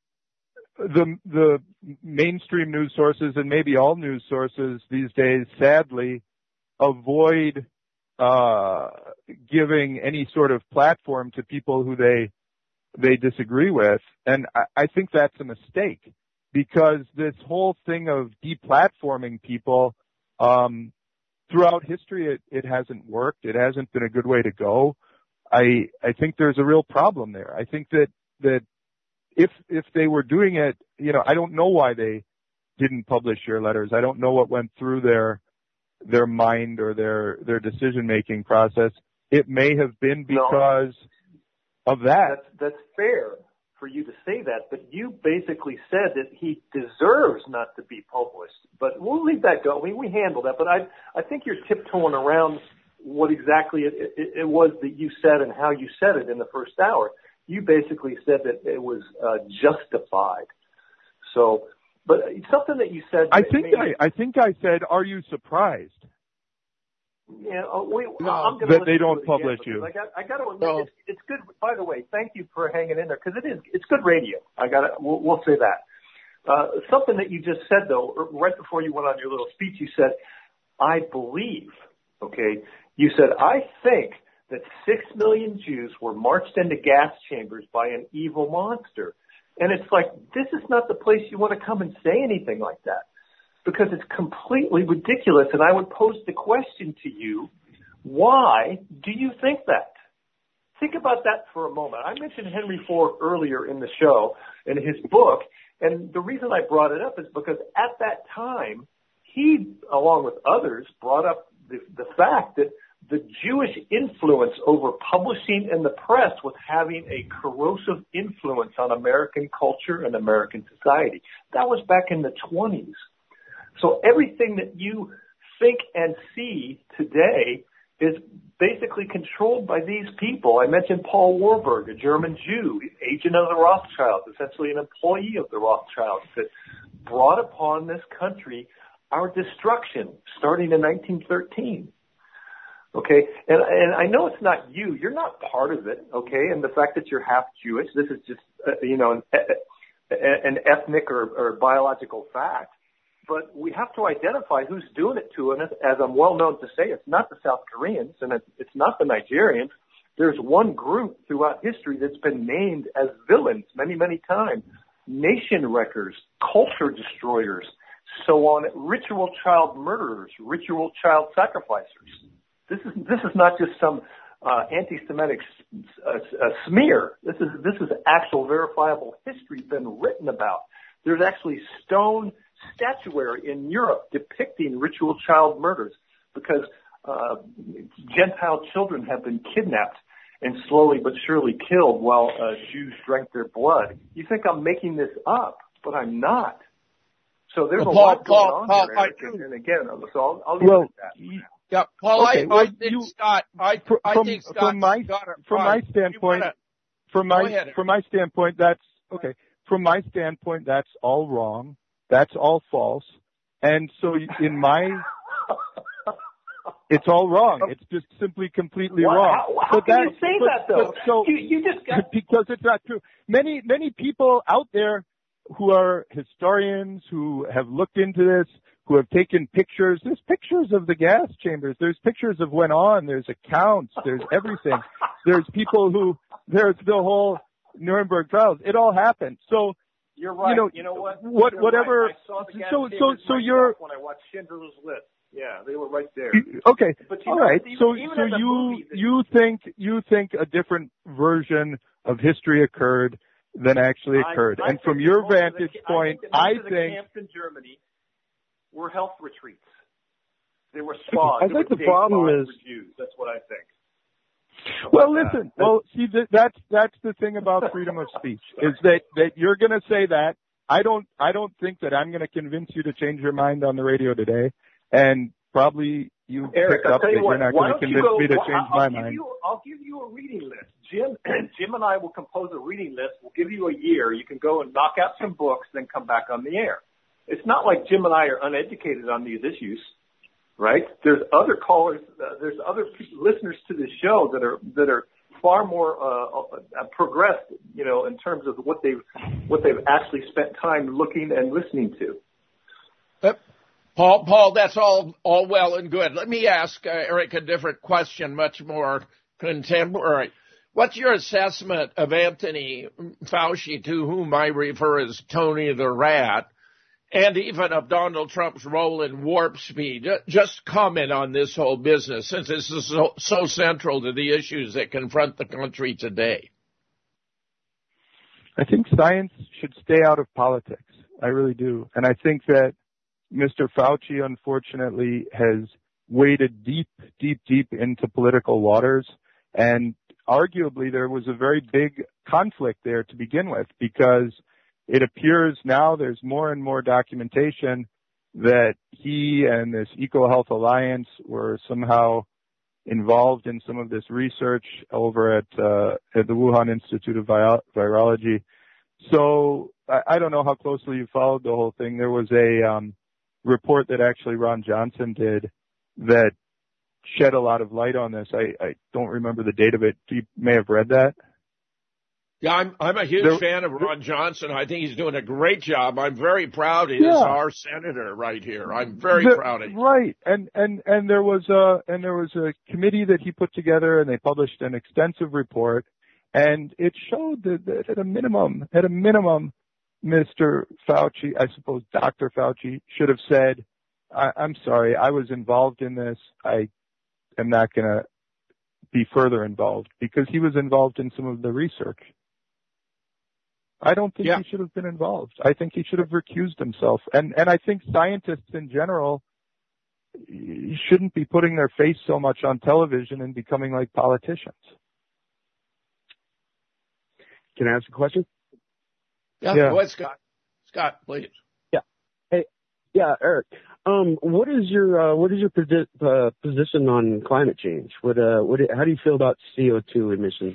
the the mainstream news sources and maybe all news sources these days, sadly, avoid uh, giving any sort of platform to people who they they disagree with, and I, I think that's a mistake because this whole thing of deplatforming people. Um, Throughout history, it, it hasn't worked. It hasn't been a good way to go. I I think there's a real problem there. I think that that if if they were doing it, you know, I don't know why they didn't publish your letters. I don't know what went through their their mind or their their decision making process. It may have been because no. of that. That's that's fair for you to say that, but you basically said that he deserves not to be published. But we'll leave that go. I mean, we handle that, but I I think you're tiptoeing around what exactly it, it, it was that you said and how you said it in the first hour. You basically said that it was uh, justified. So, but something that you said. I think maybe, I I think I said, "Are you surprised?" Yeah, we, no, I'm gonna that they don't publish you. I got, I got to admit, no. it's, it's good. By the way, thank you for hanging in there because it is, it's good radio. I got to, we'll, we'll say that. Uh, something that you just said though, right before you went on your little speech, you said, "I believe." Okay, you said, "I think that six million Jews were marched into gas chambers by an evil monster," and it's like this is not the place you want to come and say anything like that. Because it's completely ridiculous. And I would pose the question to you, why do you think that? Think about that for a moment. I mentioned Henry Ford earlier in the show in his book, and the reason I brought it up is because at that time, he, along with others, brought up the, the fact that the Jewish influence over publishing and the press was having a corrosive influence on American culture and American society. That was back in the twenties. So everything that you think and see today is basically controlled by these people. I mentioned Paul Warburg, a German Jew, agent of the Rothschilds, essentially an employee of the Rothschilds that brought upon this country our destruction starting in nineteen thirteen. Okay, and, and I know it's not you. You're not part of it, okay? And the fact that you're half Jewish, this is just, uh, you know, an, an ethnic or, or biological fact. But we have to identify who's doing it to us. As I'm well known to say, it's not the South Koreans and it's not the Nigerians. There's one group throughout history that's been named as villains many, many times. Nation wreckers, culture destroyers, so on, ritual child murderers, ritual child sacrificers. This is this is not just some uh, anti-Semitic uh, uh, smear. This is this is actual verifiable history been written about. There's actually stone statuary in Europe depicting ritual child murders because uh, Gentile children have been kidnapped and slowly but surely killed while uh, Jews drank their blood. You think I'm making this up, but I'm not. So there's well, a Paul, lot going Paul, on Paul, here, I Eric, and, and again, so I'll, I'll leave well, it at that. Yeah, Paul, okay, I, well, I think you, Scott, I, from, I think Scott, from my got it from right. my standpoint, wanna, from my ahead, from my standpoint, that's okay. From my standpoint, that's all wrong. That's all false. And so, in my It's all wrong. It's just simply completely What? wrong. How, how but can that, you say but, that though? But, so, you, you just got because it's not true. Many, many people out there who are historians, who have looked into this, who have taken pictures. There's pictures of the gas chambers. There's pictures of when on. There's accounts. There's everything. There's people who, there's the whole Nuremberg trials. It all happened. So, You're right. You know, you know what? what You're whatever. Right. I saw the gas so, so, chambers so myself you're when I watched Schindler's List. Yeah, they were right there. okay. But you all know, right. even, So, even so in the you movie that, you think you think a different version of history occurred than actually occurred, I, I and from think your that most of vantage the, point, I I think, that most think. of the camps in Germany were health retreats. They were spas. I They think were the problem day is. spas for Jews. That's what I think. Well, Uh, listen. Well, see, that, that's that's the thing about freedom of speech is that that you're going to say that. I don't. I don't think that I'm going to convince you to change your mind on the radio today, and probably you Eric, picked I'll up tell that you what, you're not why going to don't you convince go, me to well, change I'll my give mind. You, I'll give you a reading list. Jim, Jim and I will compose a reading list. We'll give you a year. You can go and knock out some books, then come back on the air. It's not like Jim and I are uneducated on these issues, right? There's other callers, uh, there's other listeners to this show that are that are far more uh, uh, progressed, you know, in terms of what they've what they've actually spent time looking and listening to. Uh, Paul, Paul, that's all all well and good. Let me ask uh, Eric a different question, much more contemporary. What's your assessment of Anthony Fauci, to whom I refer as Tony the Rat, and even of Donald Trump's role in warp speed? Just comment on this whole business, since this is so, so central to the issues that confront the country today. I think science should stay out of politics. I really do. And I think that Mister Fauci, unfortunately, has waded deep, deep, deep into political waters. And arguably, there was a very big conflict there to begin with, because it appears now there's more and more documentation that he and this EcoHealth Alliance were somehow involved in some of this research over at, uh, at the Wuhan Institute of Viro- Virology. So I, I don't know how closely you followed the whole thing. There was a um, report that actually Ron Johnson did that shed a lot of light on this. I, I don't remember the date of it. You may have read that. Yeah, I'm I'm a huge There, fan of Ron Johnson. I think he's doing a great job. I'm very proud he yeah. is our senator right here. I'm very the, proud of him. Right, and and and there was a and there was a committee that he put together, and they published an extensive report, and it showed that, that at a minimum, at a minimum, Mister Fauci, I suppose Doctor Fauci, should have said, I, "I'm sorry, I was involved in this. I am not going to be further involved," because he was involved in some of the research. I don't think yeah. he should have been involved. I think he should have recused himself. And and I think scientists in general shouldn't be putting their face so much on television and becoming like politicians. Can I ask a question? Yeah, yeah. Go ahead, Scott. Scott, please. Yeah. Hey, yeah, Eric. Um, what is your uh, what is your posi- uh, position on climate change? What uh, what how do you feel about C O two emissions?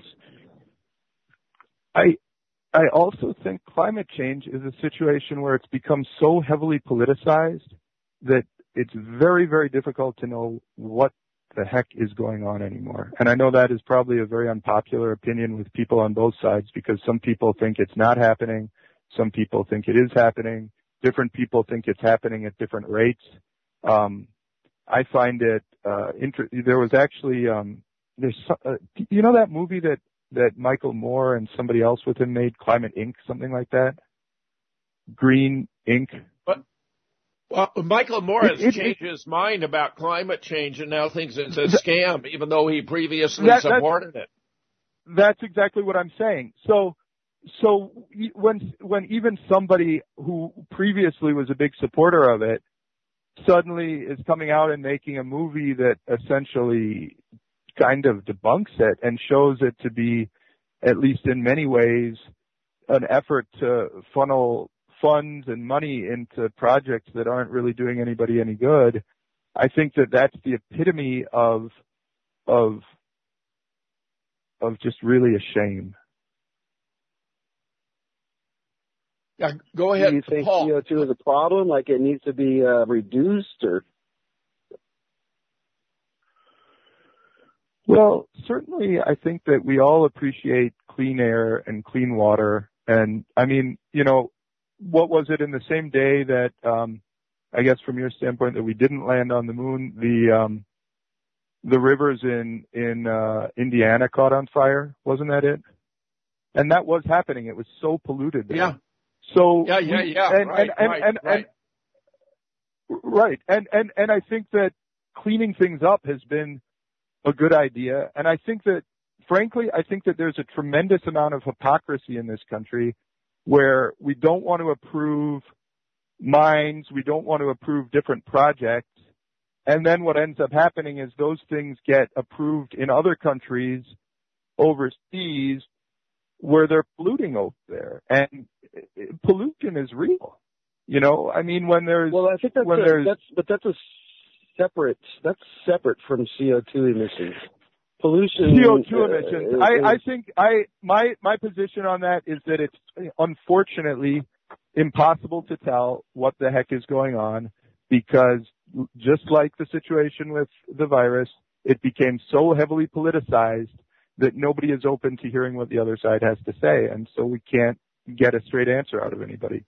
I I also think climate change is a situation where it's become so heavily politicized that it's very, very difficult to know what the heck is going on anymore. And I know that is probably a very unpopular opinion with people on both sides, because some people think it's not happening. Some people think it is happening. Different people think it's happening at different rates. Um, I find it, uh, inter- there was actually, um, there's, uh, you know that movie that that Michael Moore and somebody else with him made, Climate Incorporated, something like that? Green Incorporated? But, well, Michael Moore has it, it, changed it, his mind about climate change and now thinks it's a scam, even though he previously that, supported it. That's exactly what I'm saying. So, so when, when even somebody who previously was a big supporter of it suddenly is coming out and making a movie that essentially kind of debunks it and shows it to be, at least in many ways, an effort to funnel funds and money into projects that aren't really doing anybody any good, I think that that's the epitome of, of, of just really a shame. Yeah, go ahead, Do you think Paul. C O two is a problem? Like it needs to be uh, reduced, or? Well, certainly I think that we all appreciate clean air and clean water. And I mean, you know, what was it in the same day that, um, I guess from your standpoint that we didn't land on the moon, the, um, the rivers in, in, uh, Indiana caught on fire? Wasn't that it? And that was happening. It was so polluted there. Yeah. So, yeah, yeah, yeah. And, right, and, right, and, right. and, right. And, and, and I think that cleaning things up has been a good idea. And I think that, frankly, I think that there's a tremendous amount of hypocrisy in this country where we don't want to approve mines, we don't want to approve different projects, and then what ends up happening is those things get approved in other countries overseas where they're polluting over there. And pollution is real. You know, I mean, when there's... Well, I think that's, when a, there's, that's but that's a separate, that's separate from C O two emissions. Pollution. C O two uh, emissions. is, I, I think I, my, my position on that is that it's unfortunately impossible to tell what the heck is going on because just like the situation with the virus, it became so heavily politicized that nobody is open to hearing what the other side has to say. And so we can't get a straight answer out of anybody.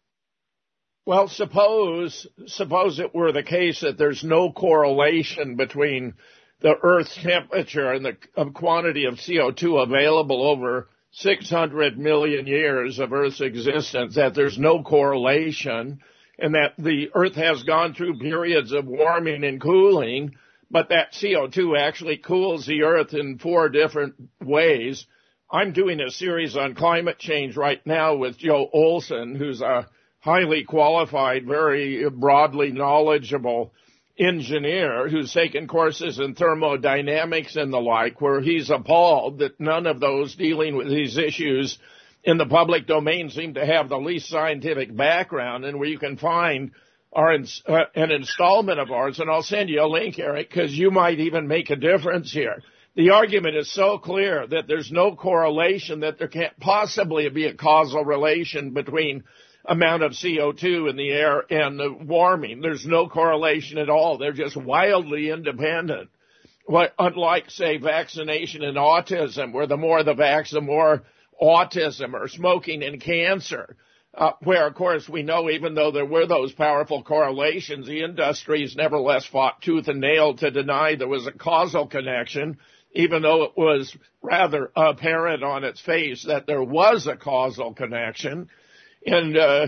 Well, suppose, suppose it were the case that there's no correlation between the Earth's temperature and the quantity of C O two available over six hundred million years of Earth's existence, that there's no correlation, and that the Earth has gone through periods of warming and cooling, but that C O two actually cools the Earth in four different ways. I'm doing a series on climate change right now with Joe Olson, who's a highly qualified, very broadly knowledgeable engineer who's taken courses in thermodynamics and the like, where he's appalled that none of those dealing with these issues in the public domain seem to have the least scientific background, and where you can find our uh, an installment of ours, and I'll send you a link, Eric, because you might even make a difference here. The argument is so clear that there's no correlation, that there can't possibly be a causal relation between amount of C O two in the air and the warming. There's no correlation at all. They're just wildly independent. What, unlike, say, vaccination and autism, where the more the vax, the more autism, or smoking and cancer, uh, where, of course, we know even though there were those powerful correlations, the industries nevertheless fought tooth and nail to deny there was a causal connection, even though it was rather apparent on its face that there was a causal connection. And uh,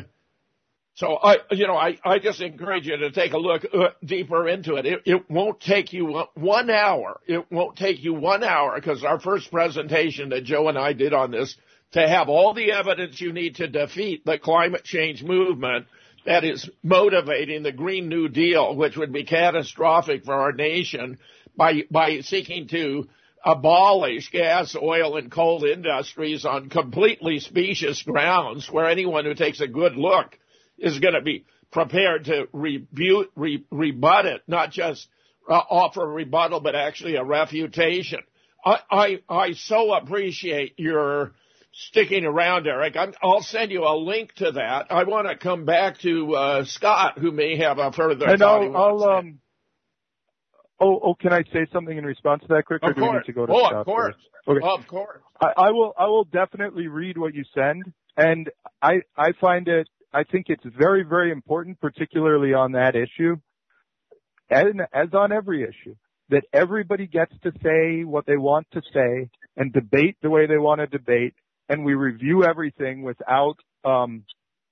so, I, you know, I, I just encourage you to take a look uh, deeper into it. it. It won't take you one hour. It won't take you one hour because our first presentation that Joe and I did on this, to have all the evidence you need to defeat the climate change movement that is motivating the Green New Deal, which would be catastrophic for our nation, by by seeking to abolish gas, oil, and coal industries on completely specious grounds, where anyone who takes a good look is going to be prepared to rebut, re, rebut it, not just uh, offer a rebuttal, but actually a refutation. I, I, I so appreciate your sticking around, Eric. I'm, I'll send you a link to that. I want to come back to uh, Scott, who may have a further and thought. I'll, I'll um, Oh, oh, can I say something in response to that quick, or of do course. we need to go to oh, Scott of course. first? Okay. Of course. I, I will, I will definitely read what you send, and I, I find it, I think it's very, very important, particularly on that issue, and as on every issue, that everybody gets to say what they want to say and debate the way they want to debate, and we review everything without, um,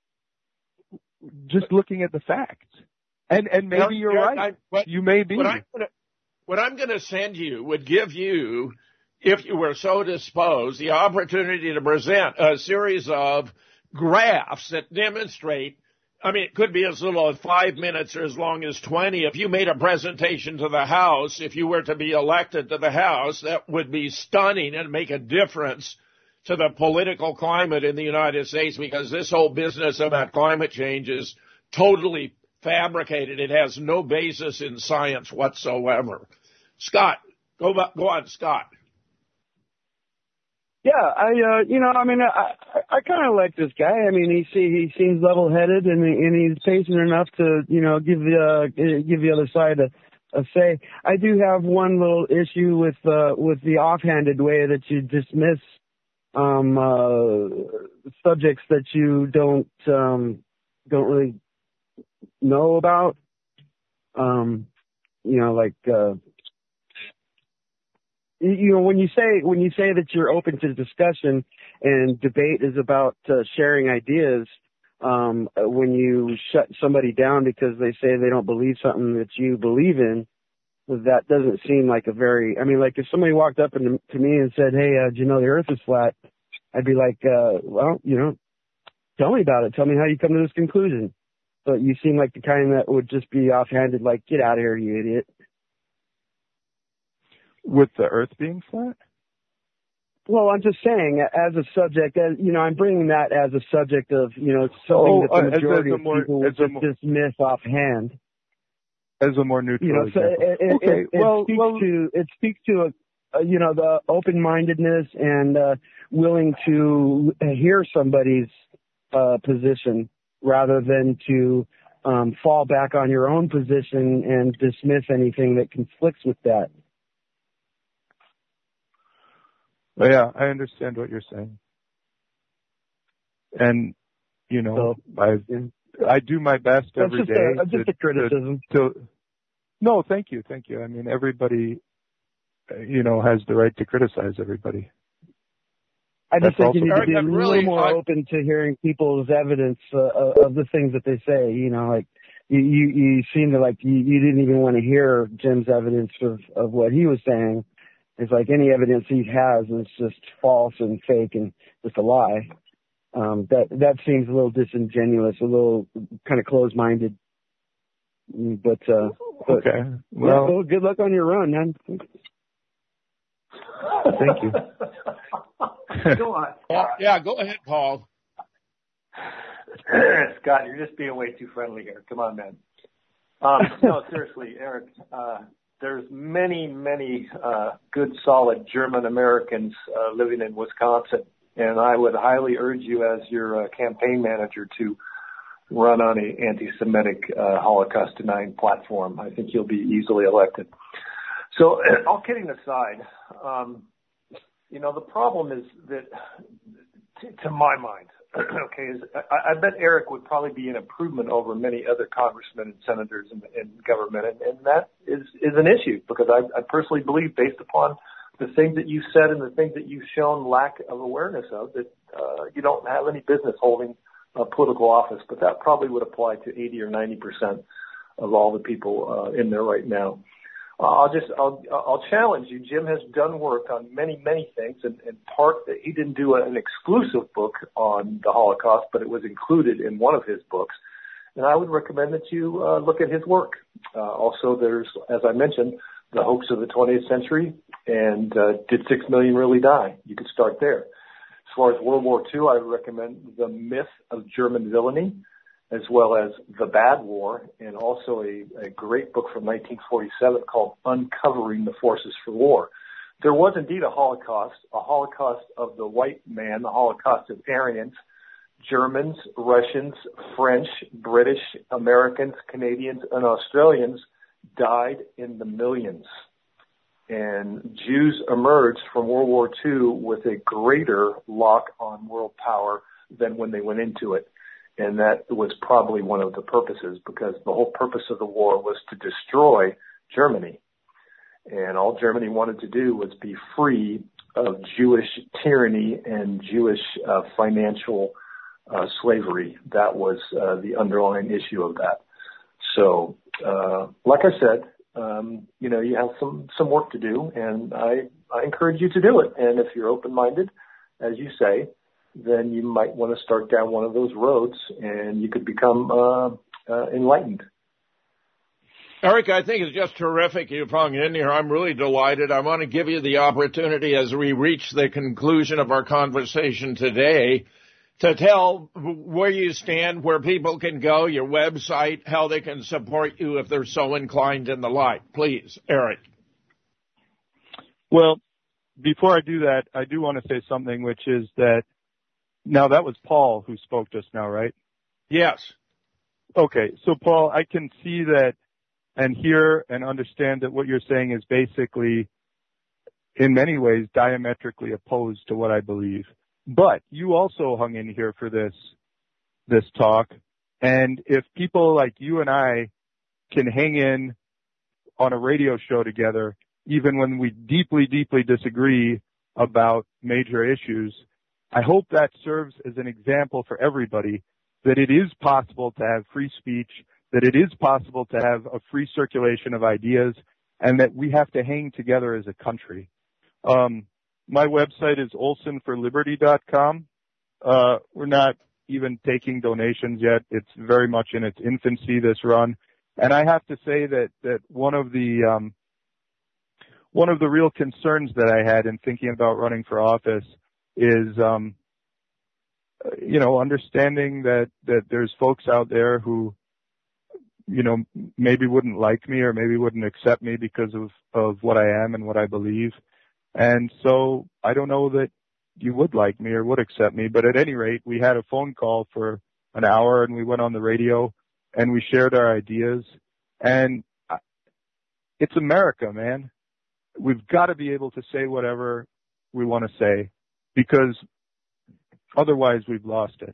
just looking at the facts. And, and maybe you're yeah, right. I, what, you may be. What I'm gonna, What I'm going to send you would give you, if you were so disposed, the opportunity to present a series of graphs that demonstrate, I mean, it could be as little as five minutes or as long as twenty. If you made a presentation to the House, if you were to be elected to the House, that would be stunning and make a difference to the political climate in the United States, because this whole business about climate change is totally fabricated. It has no basis in science whatsoever. Scott, go go on, Scott. Yeah, I, uh, you know, I mean, I, I, I kind of like this guy. I mean, he see, he seems level-headed, and and he's patient enough to, you know, give the uh, give the other side a, uh, say. I do have one little issue with uh, with the offhanded way that you dismiss um, uh, subjects that you don't um, don't really know about. Um, you know, like uh, you, you know, when you say when you say that you're open to discussion and debate is about uh, sharing ideas. Um, when you shut somebody down because they say they don't believe something that you believe in, that doesn't seem like a very, I mean, like if somebody walked up and, to me and said, hey, uh, do you know the earth is flat? I'd be like, uh, well, you know, tell me about it. Tell me how you come to this conclusion. But you seem like the kind that would just be offhanded, like, get out of here, you idiot. With the earth being flat? Well, I'm just saying, as a subject, as, you know, I'm bringing that as a subject of, you know, something oh, that the uh, majority as a, as a of more, people would just more, dismiss offhand. As a more neutral you know, so example. it, it, okay, it, it well, speaks well, to it speaks to a, a, you know, the open-mindedness and uh, willing to hear somebody's uh, position rather than to um, fall back on your own position and dismiss anything that conflicts with that. Yeah, I understand what you're saying. And, you know, so, I yeah. I do my best every just day. A, just to, a criticism. To, to, no, thank you, thank you. I mean, everybody, you know, has the right to criticize everybody. I just That's think you need to be a little really, more I, open to hearing people's evidence uh, of the things that they say. You know, like you, you, you seem to like you, you didn't even want to hear Jim's evidence of, of what he was saying. It's like any evidence he has is just false and fake and just a lie. Um, that that seems a little disingenuous, a little kind of closed-minded. But, uh, but okay, well, well, good luck on your run, man. Thank you. Go on. Yeah, yeah, go ahead, Paul. Scott, you're just being way too friendly here. Come on, man. Um, no, seriously, Eric. Uh, There's many, many uh, good, solid German Americans uh, living in Wisconsin, and I would highly urge you as your uh, campaign manager to run on a anti-Semitic uh, Holocaust denying platform. I think you'll be easily elected. So, all kidding aside, um, you know, the problem is that, t- to my mind, okay, is I, I bet Eric would probably be an improvement over many other congressmen and senators in, in government, and, and that is, is an issue because I, I personally believe, based upon the things that you said and the things that you've shown lack of awareness of, that uh, you don't have any business holding a political office. But that probably would apply to eighty or ninety percent of all the people uh, in there right now. Uh, I'll just, I'll, I'll challenge you. Jim has done work on many, many things, and in part, he didn't do an exclusive book on the Holocaust, but it was included in one of his books. And I would recommend that you uh, look at his work. Uh, also, there's, as I mentioned, The Hoax of the twentieth Century, and uh, Did Six Million Really Die? You could start there. As far as World War Two, I would recommend The Myth of German Villainy, as well as The Bad War, and also a, a great book from nineteen forty-seven called Uncovering the Forces for War. There was indeed a Holocaust, a Holocaust of the white man, the Holocaust of Aryans. Germans, Russians, French, British, Americans, Canadians, and Australians died in the millions. And Jews emerged from World War Two with a greater lock on world power than when they went into it. And that was probably one of the purposes, because the whole purpose of the war was to destroy Germany. And all Germany wanted to do was be free of Jewish tyranny and Jewish uh, financial uh, slavery. That was uh, the underlying issue of that. So, uh, like I said, um, you know, you have some, some work to do, and I, I encourage you to do it. And if you're open-minded, as you say, then you might want to start down one of those roads, and you could become uh, uh, enlightened. Eric, I think it's just terrific you've hung in here. I'm really delighted. I want to give you the opportunity as we reach the conclusion of our conversation today to tell where you stand, where people can go, your website, how they can support you if they're so inclined and the like. Please, Eric. Well, before I do that, I do want to say something, which is that now that was Paul who spoke just now, right? Yes. Okay, so Paul, I can see that and hear and understand that what you're saying is basically, in many ways, diametrically opposed to what I believe. But you also hung in here for this, this talk. And if people like you and I can hang in on a radio show together, even when we deeply, deeply disagree about major issues, I hope that serves as an example for everybody that it is possible to have free speech, that it is possible to have a free circulation of ideas, and that we have to hang together as a country. Um, my website is olson for liberty dot com. Uh, we're not even taking donations yet. It's very much in its infancy, this run. And I have to say that, that one of the, um, one of the real concerns that I had in thinking about running for office is, um, you know, understanding that, that there's folks out there who, you know, maybe wouldn't like me or maybe wouldn't accept me because of, of what I am and what I believe. And so I don't know that you would like me or would accept me, but at any rate, we had a phone call for an hour and we went on the radio and we shared our ideas. And it's America, man. We've got to be able to say whatever we want to say, because otherwise we've lost it.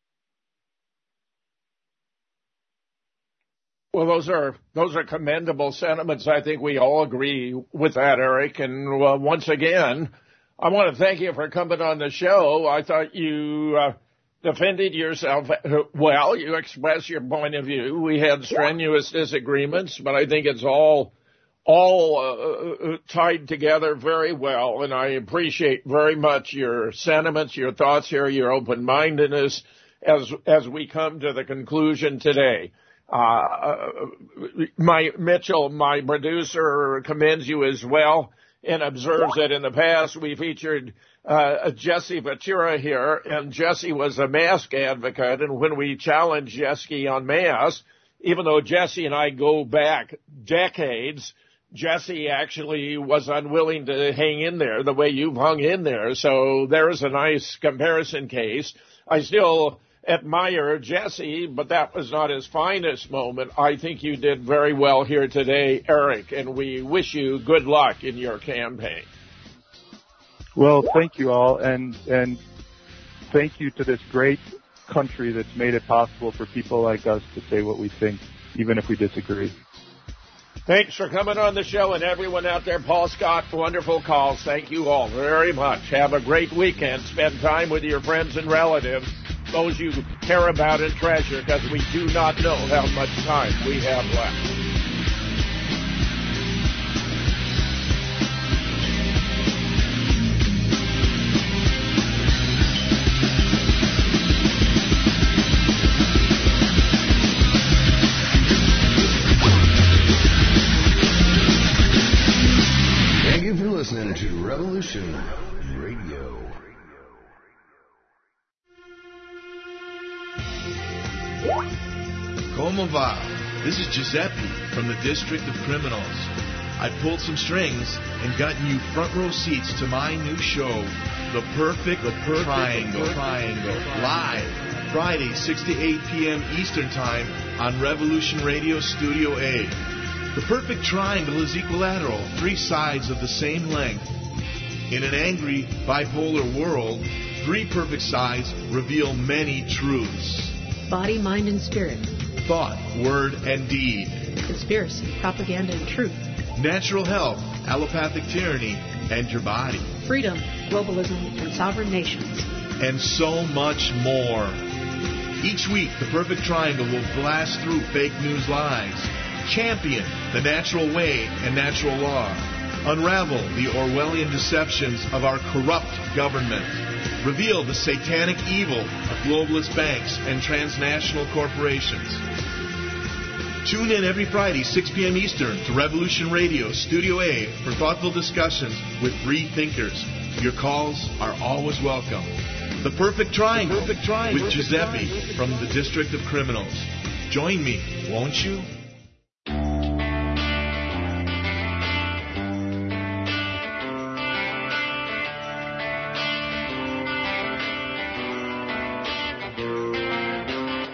Well, those are those are commendable sentiments. I think we all agree with that, Eric. And uh, once again, I want to thank you for coming on the show. I thought you uh, defended yourself well. You expressed your point of view. We had strenuous disagreements, but I think it's all all uh, tied together very well. And I appreciate very much your sentiments, your thoughts here, your open-mindedness as as we come to the conclusion today. Uh, my Mitchell, my producer, commends you as well and observes that in the past we featured uh, Jesse Ventura here, and Jesse was a mask advocate. And when we challenged Jesse on masks, even though Jesse and I go back decades, Jesse actually was unwilling to hang in there the way you've hung in there. So there's a nice comparison case. I still admire Jesse, but that was not his finest moment. I think you did very well here today, Eric, and we wish you good luck in your campaign. Well, thank you all, and and thank you to this great country that's made it possible for people like us to say what we think, even if we disagree. Thanks for coming on the show, and everyone out there, Paul Scott, wonderful calls. Thank you all very much. Have a great weekend. Spend time with your friends and relatives, those you care about and treasure, because we do not know how much time we have left. Thank you for listening to Revolution Radio. Como va? This is Giuseppe from the District of Criminals. I pulled some strings and gotten you front row seats to my new show, The Perfect, the Perfect Triangle. The Triangle. Live, Friday, six to eight p.m. Eastern Time on Revolution Radio Studio A. The Perfect Triangle is equilateral, three sides of the same length. In an angry, bipolar world, three perfect sides reveal many truths. Body, mind, and spirit. Thought, word, and deed. Conspiracy, propaganda, and truth. Natural health, allopathic tyranny, and your body. Freedom, globalism, and sovereign nations. And so much more. Each week, the Perfect Triangle will blast through fake news lies, champion the natural way and natural law, unravel the Orwellian deceptions of our corrupt government, reveal the satanic evil of globalist banks and transnational corporations. Tune in every Friday, six p.m. Eastern, to Revolution Radio Studio A for thoughtful discussions with free thinkers. Your calls are always welcome. The Perfect Triangle, Perfect Triangle with Giuseppe from the District of Criminals. Join me, won't you?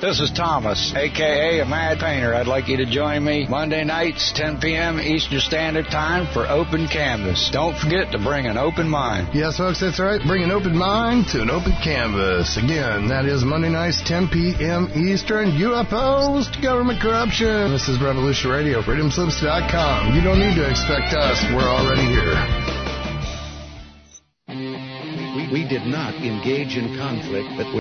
This is Thomas, a k a. a Mad Painter. I'd like you to join me Monday nights, ten p.m. Eastern Standard Time for Open Canvas. Don't forget to bring an open mind. Yes, folks, that's right. Bring an open mind to an open canvas. Again, that is Monday nights, ten p.m. Eastern. U F Os to government corruption. This is Revolution Radio, freedom slips dot com. You don't need to expect us. We're already here. We, we did not engage in conflict, but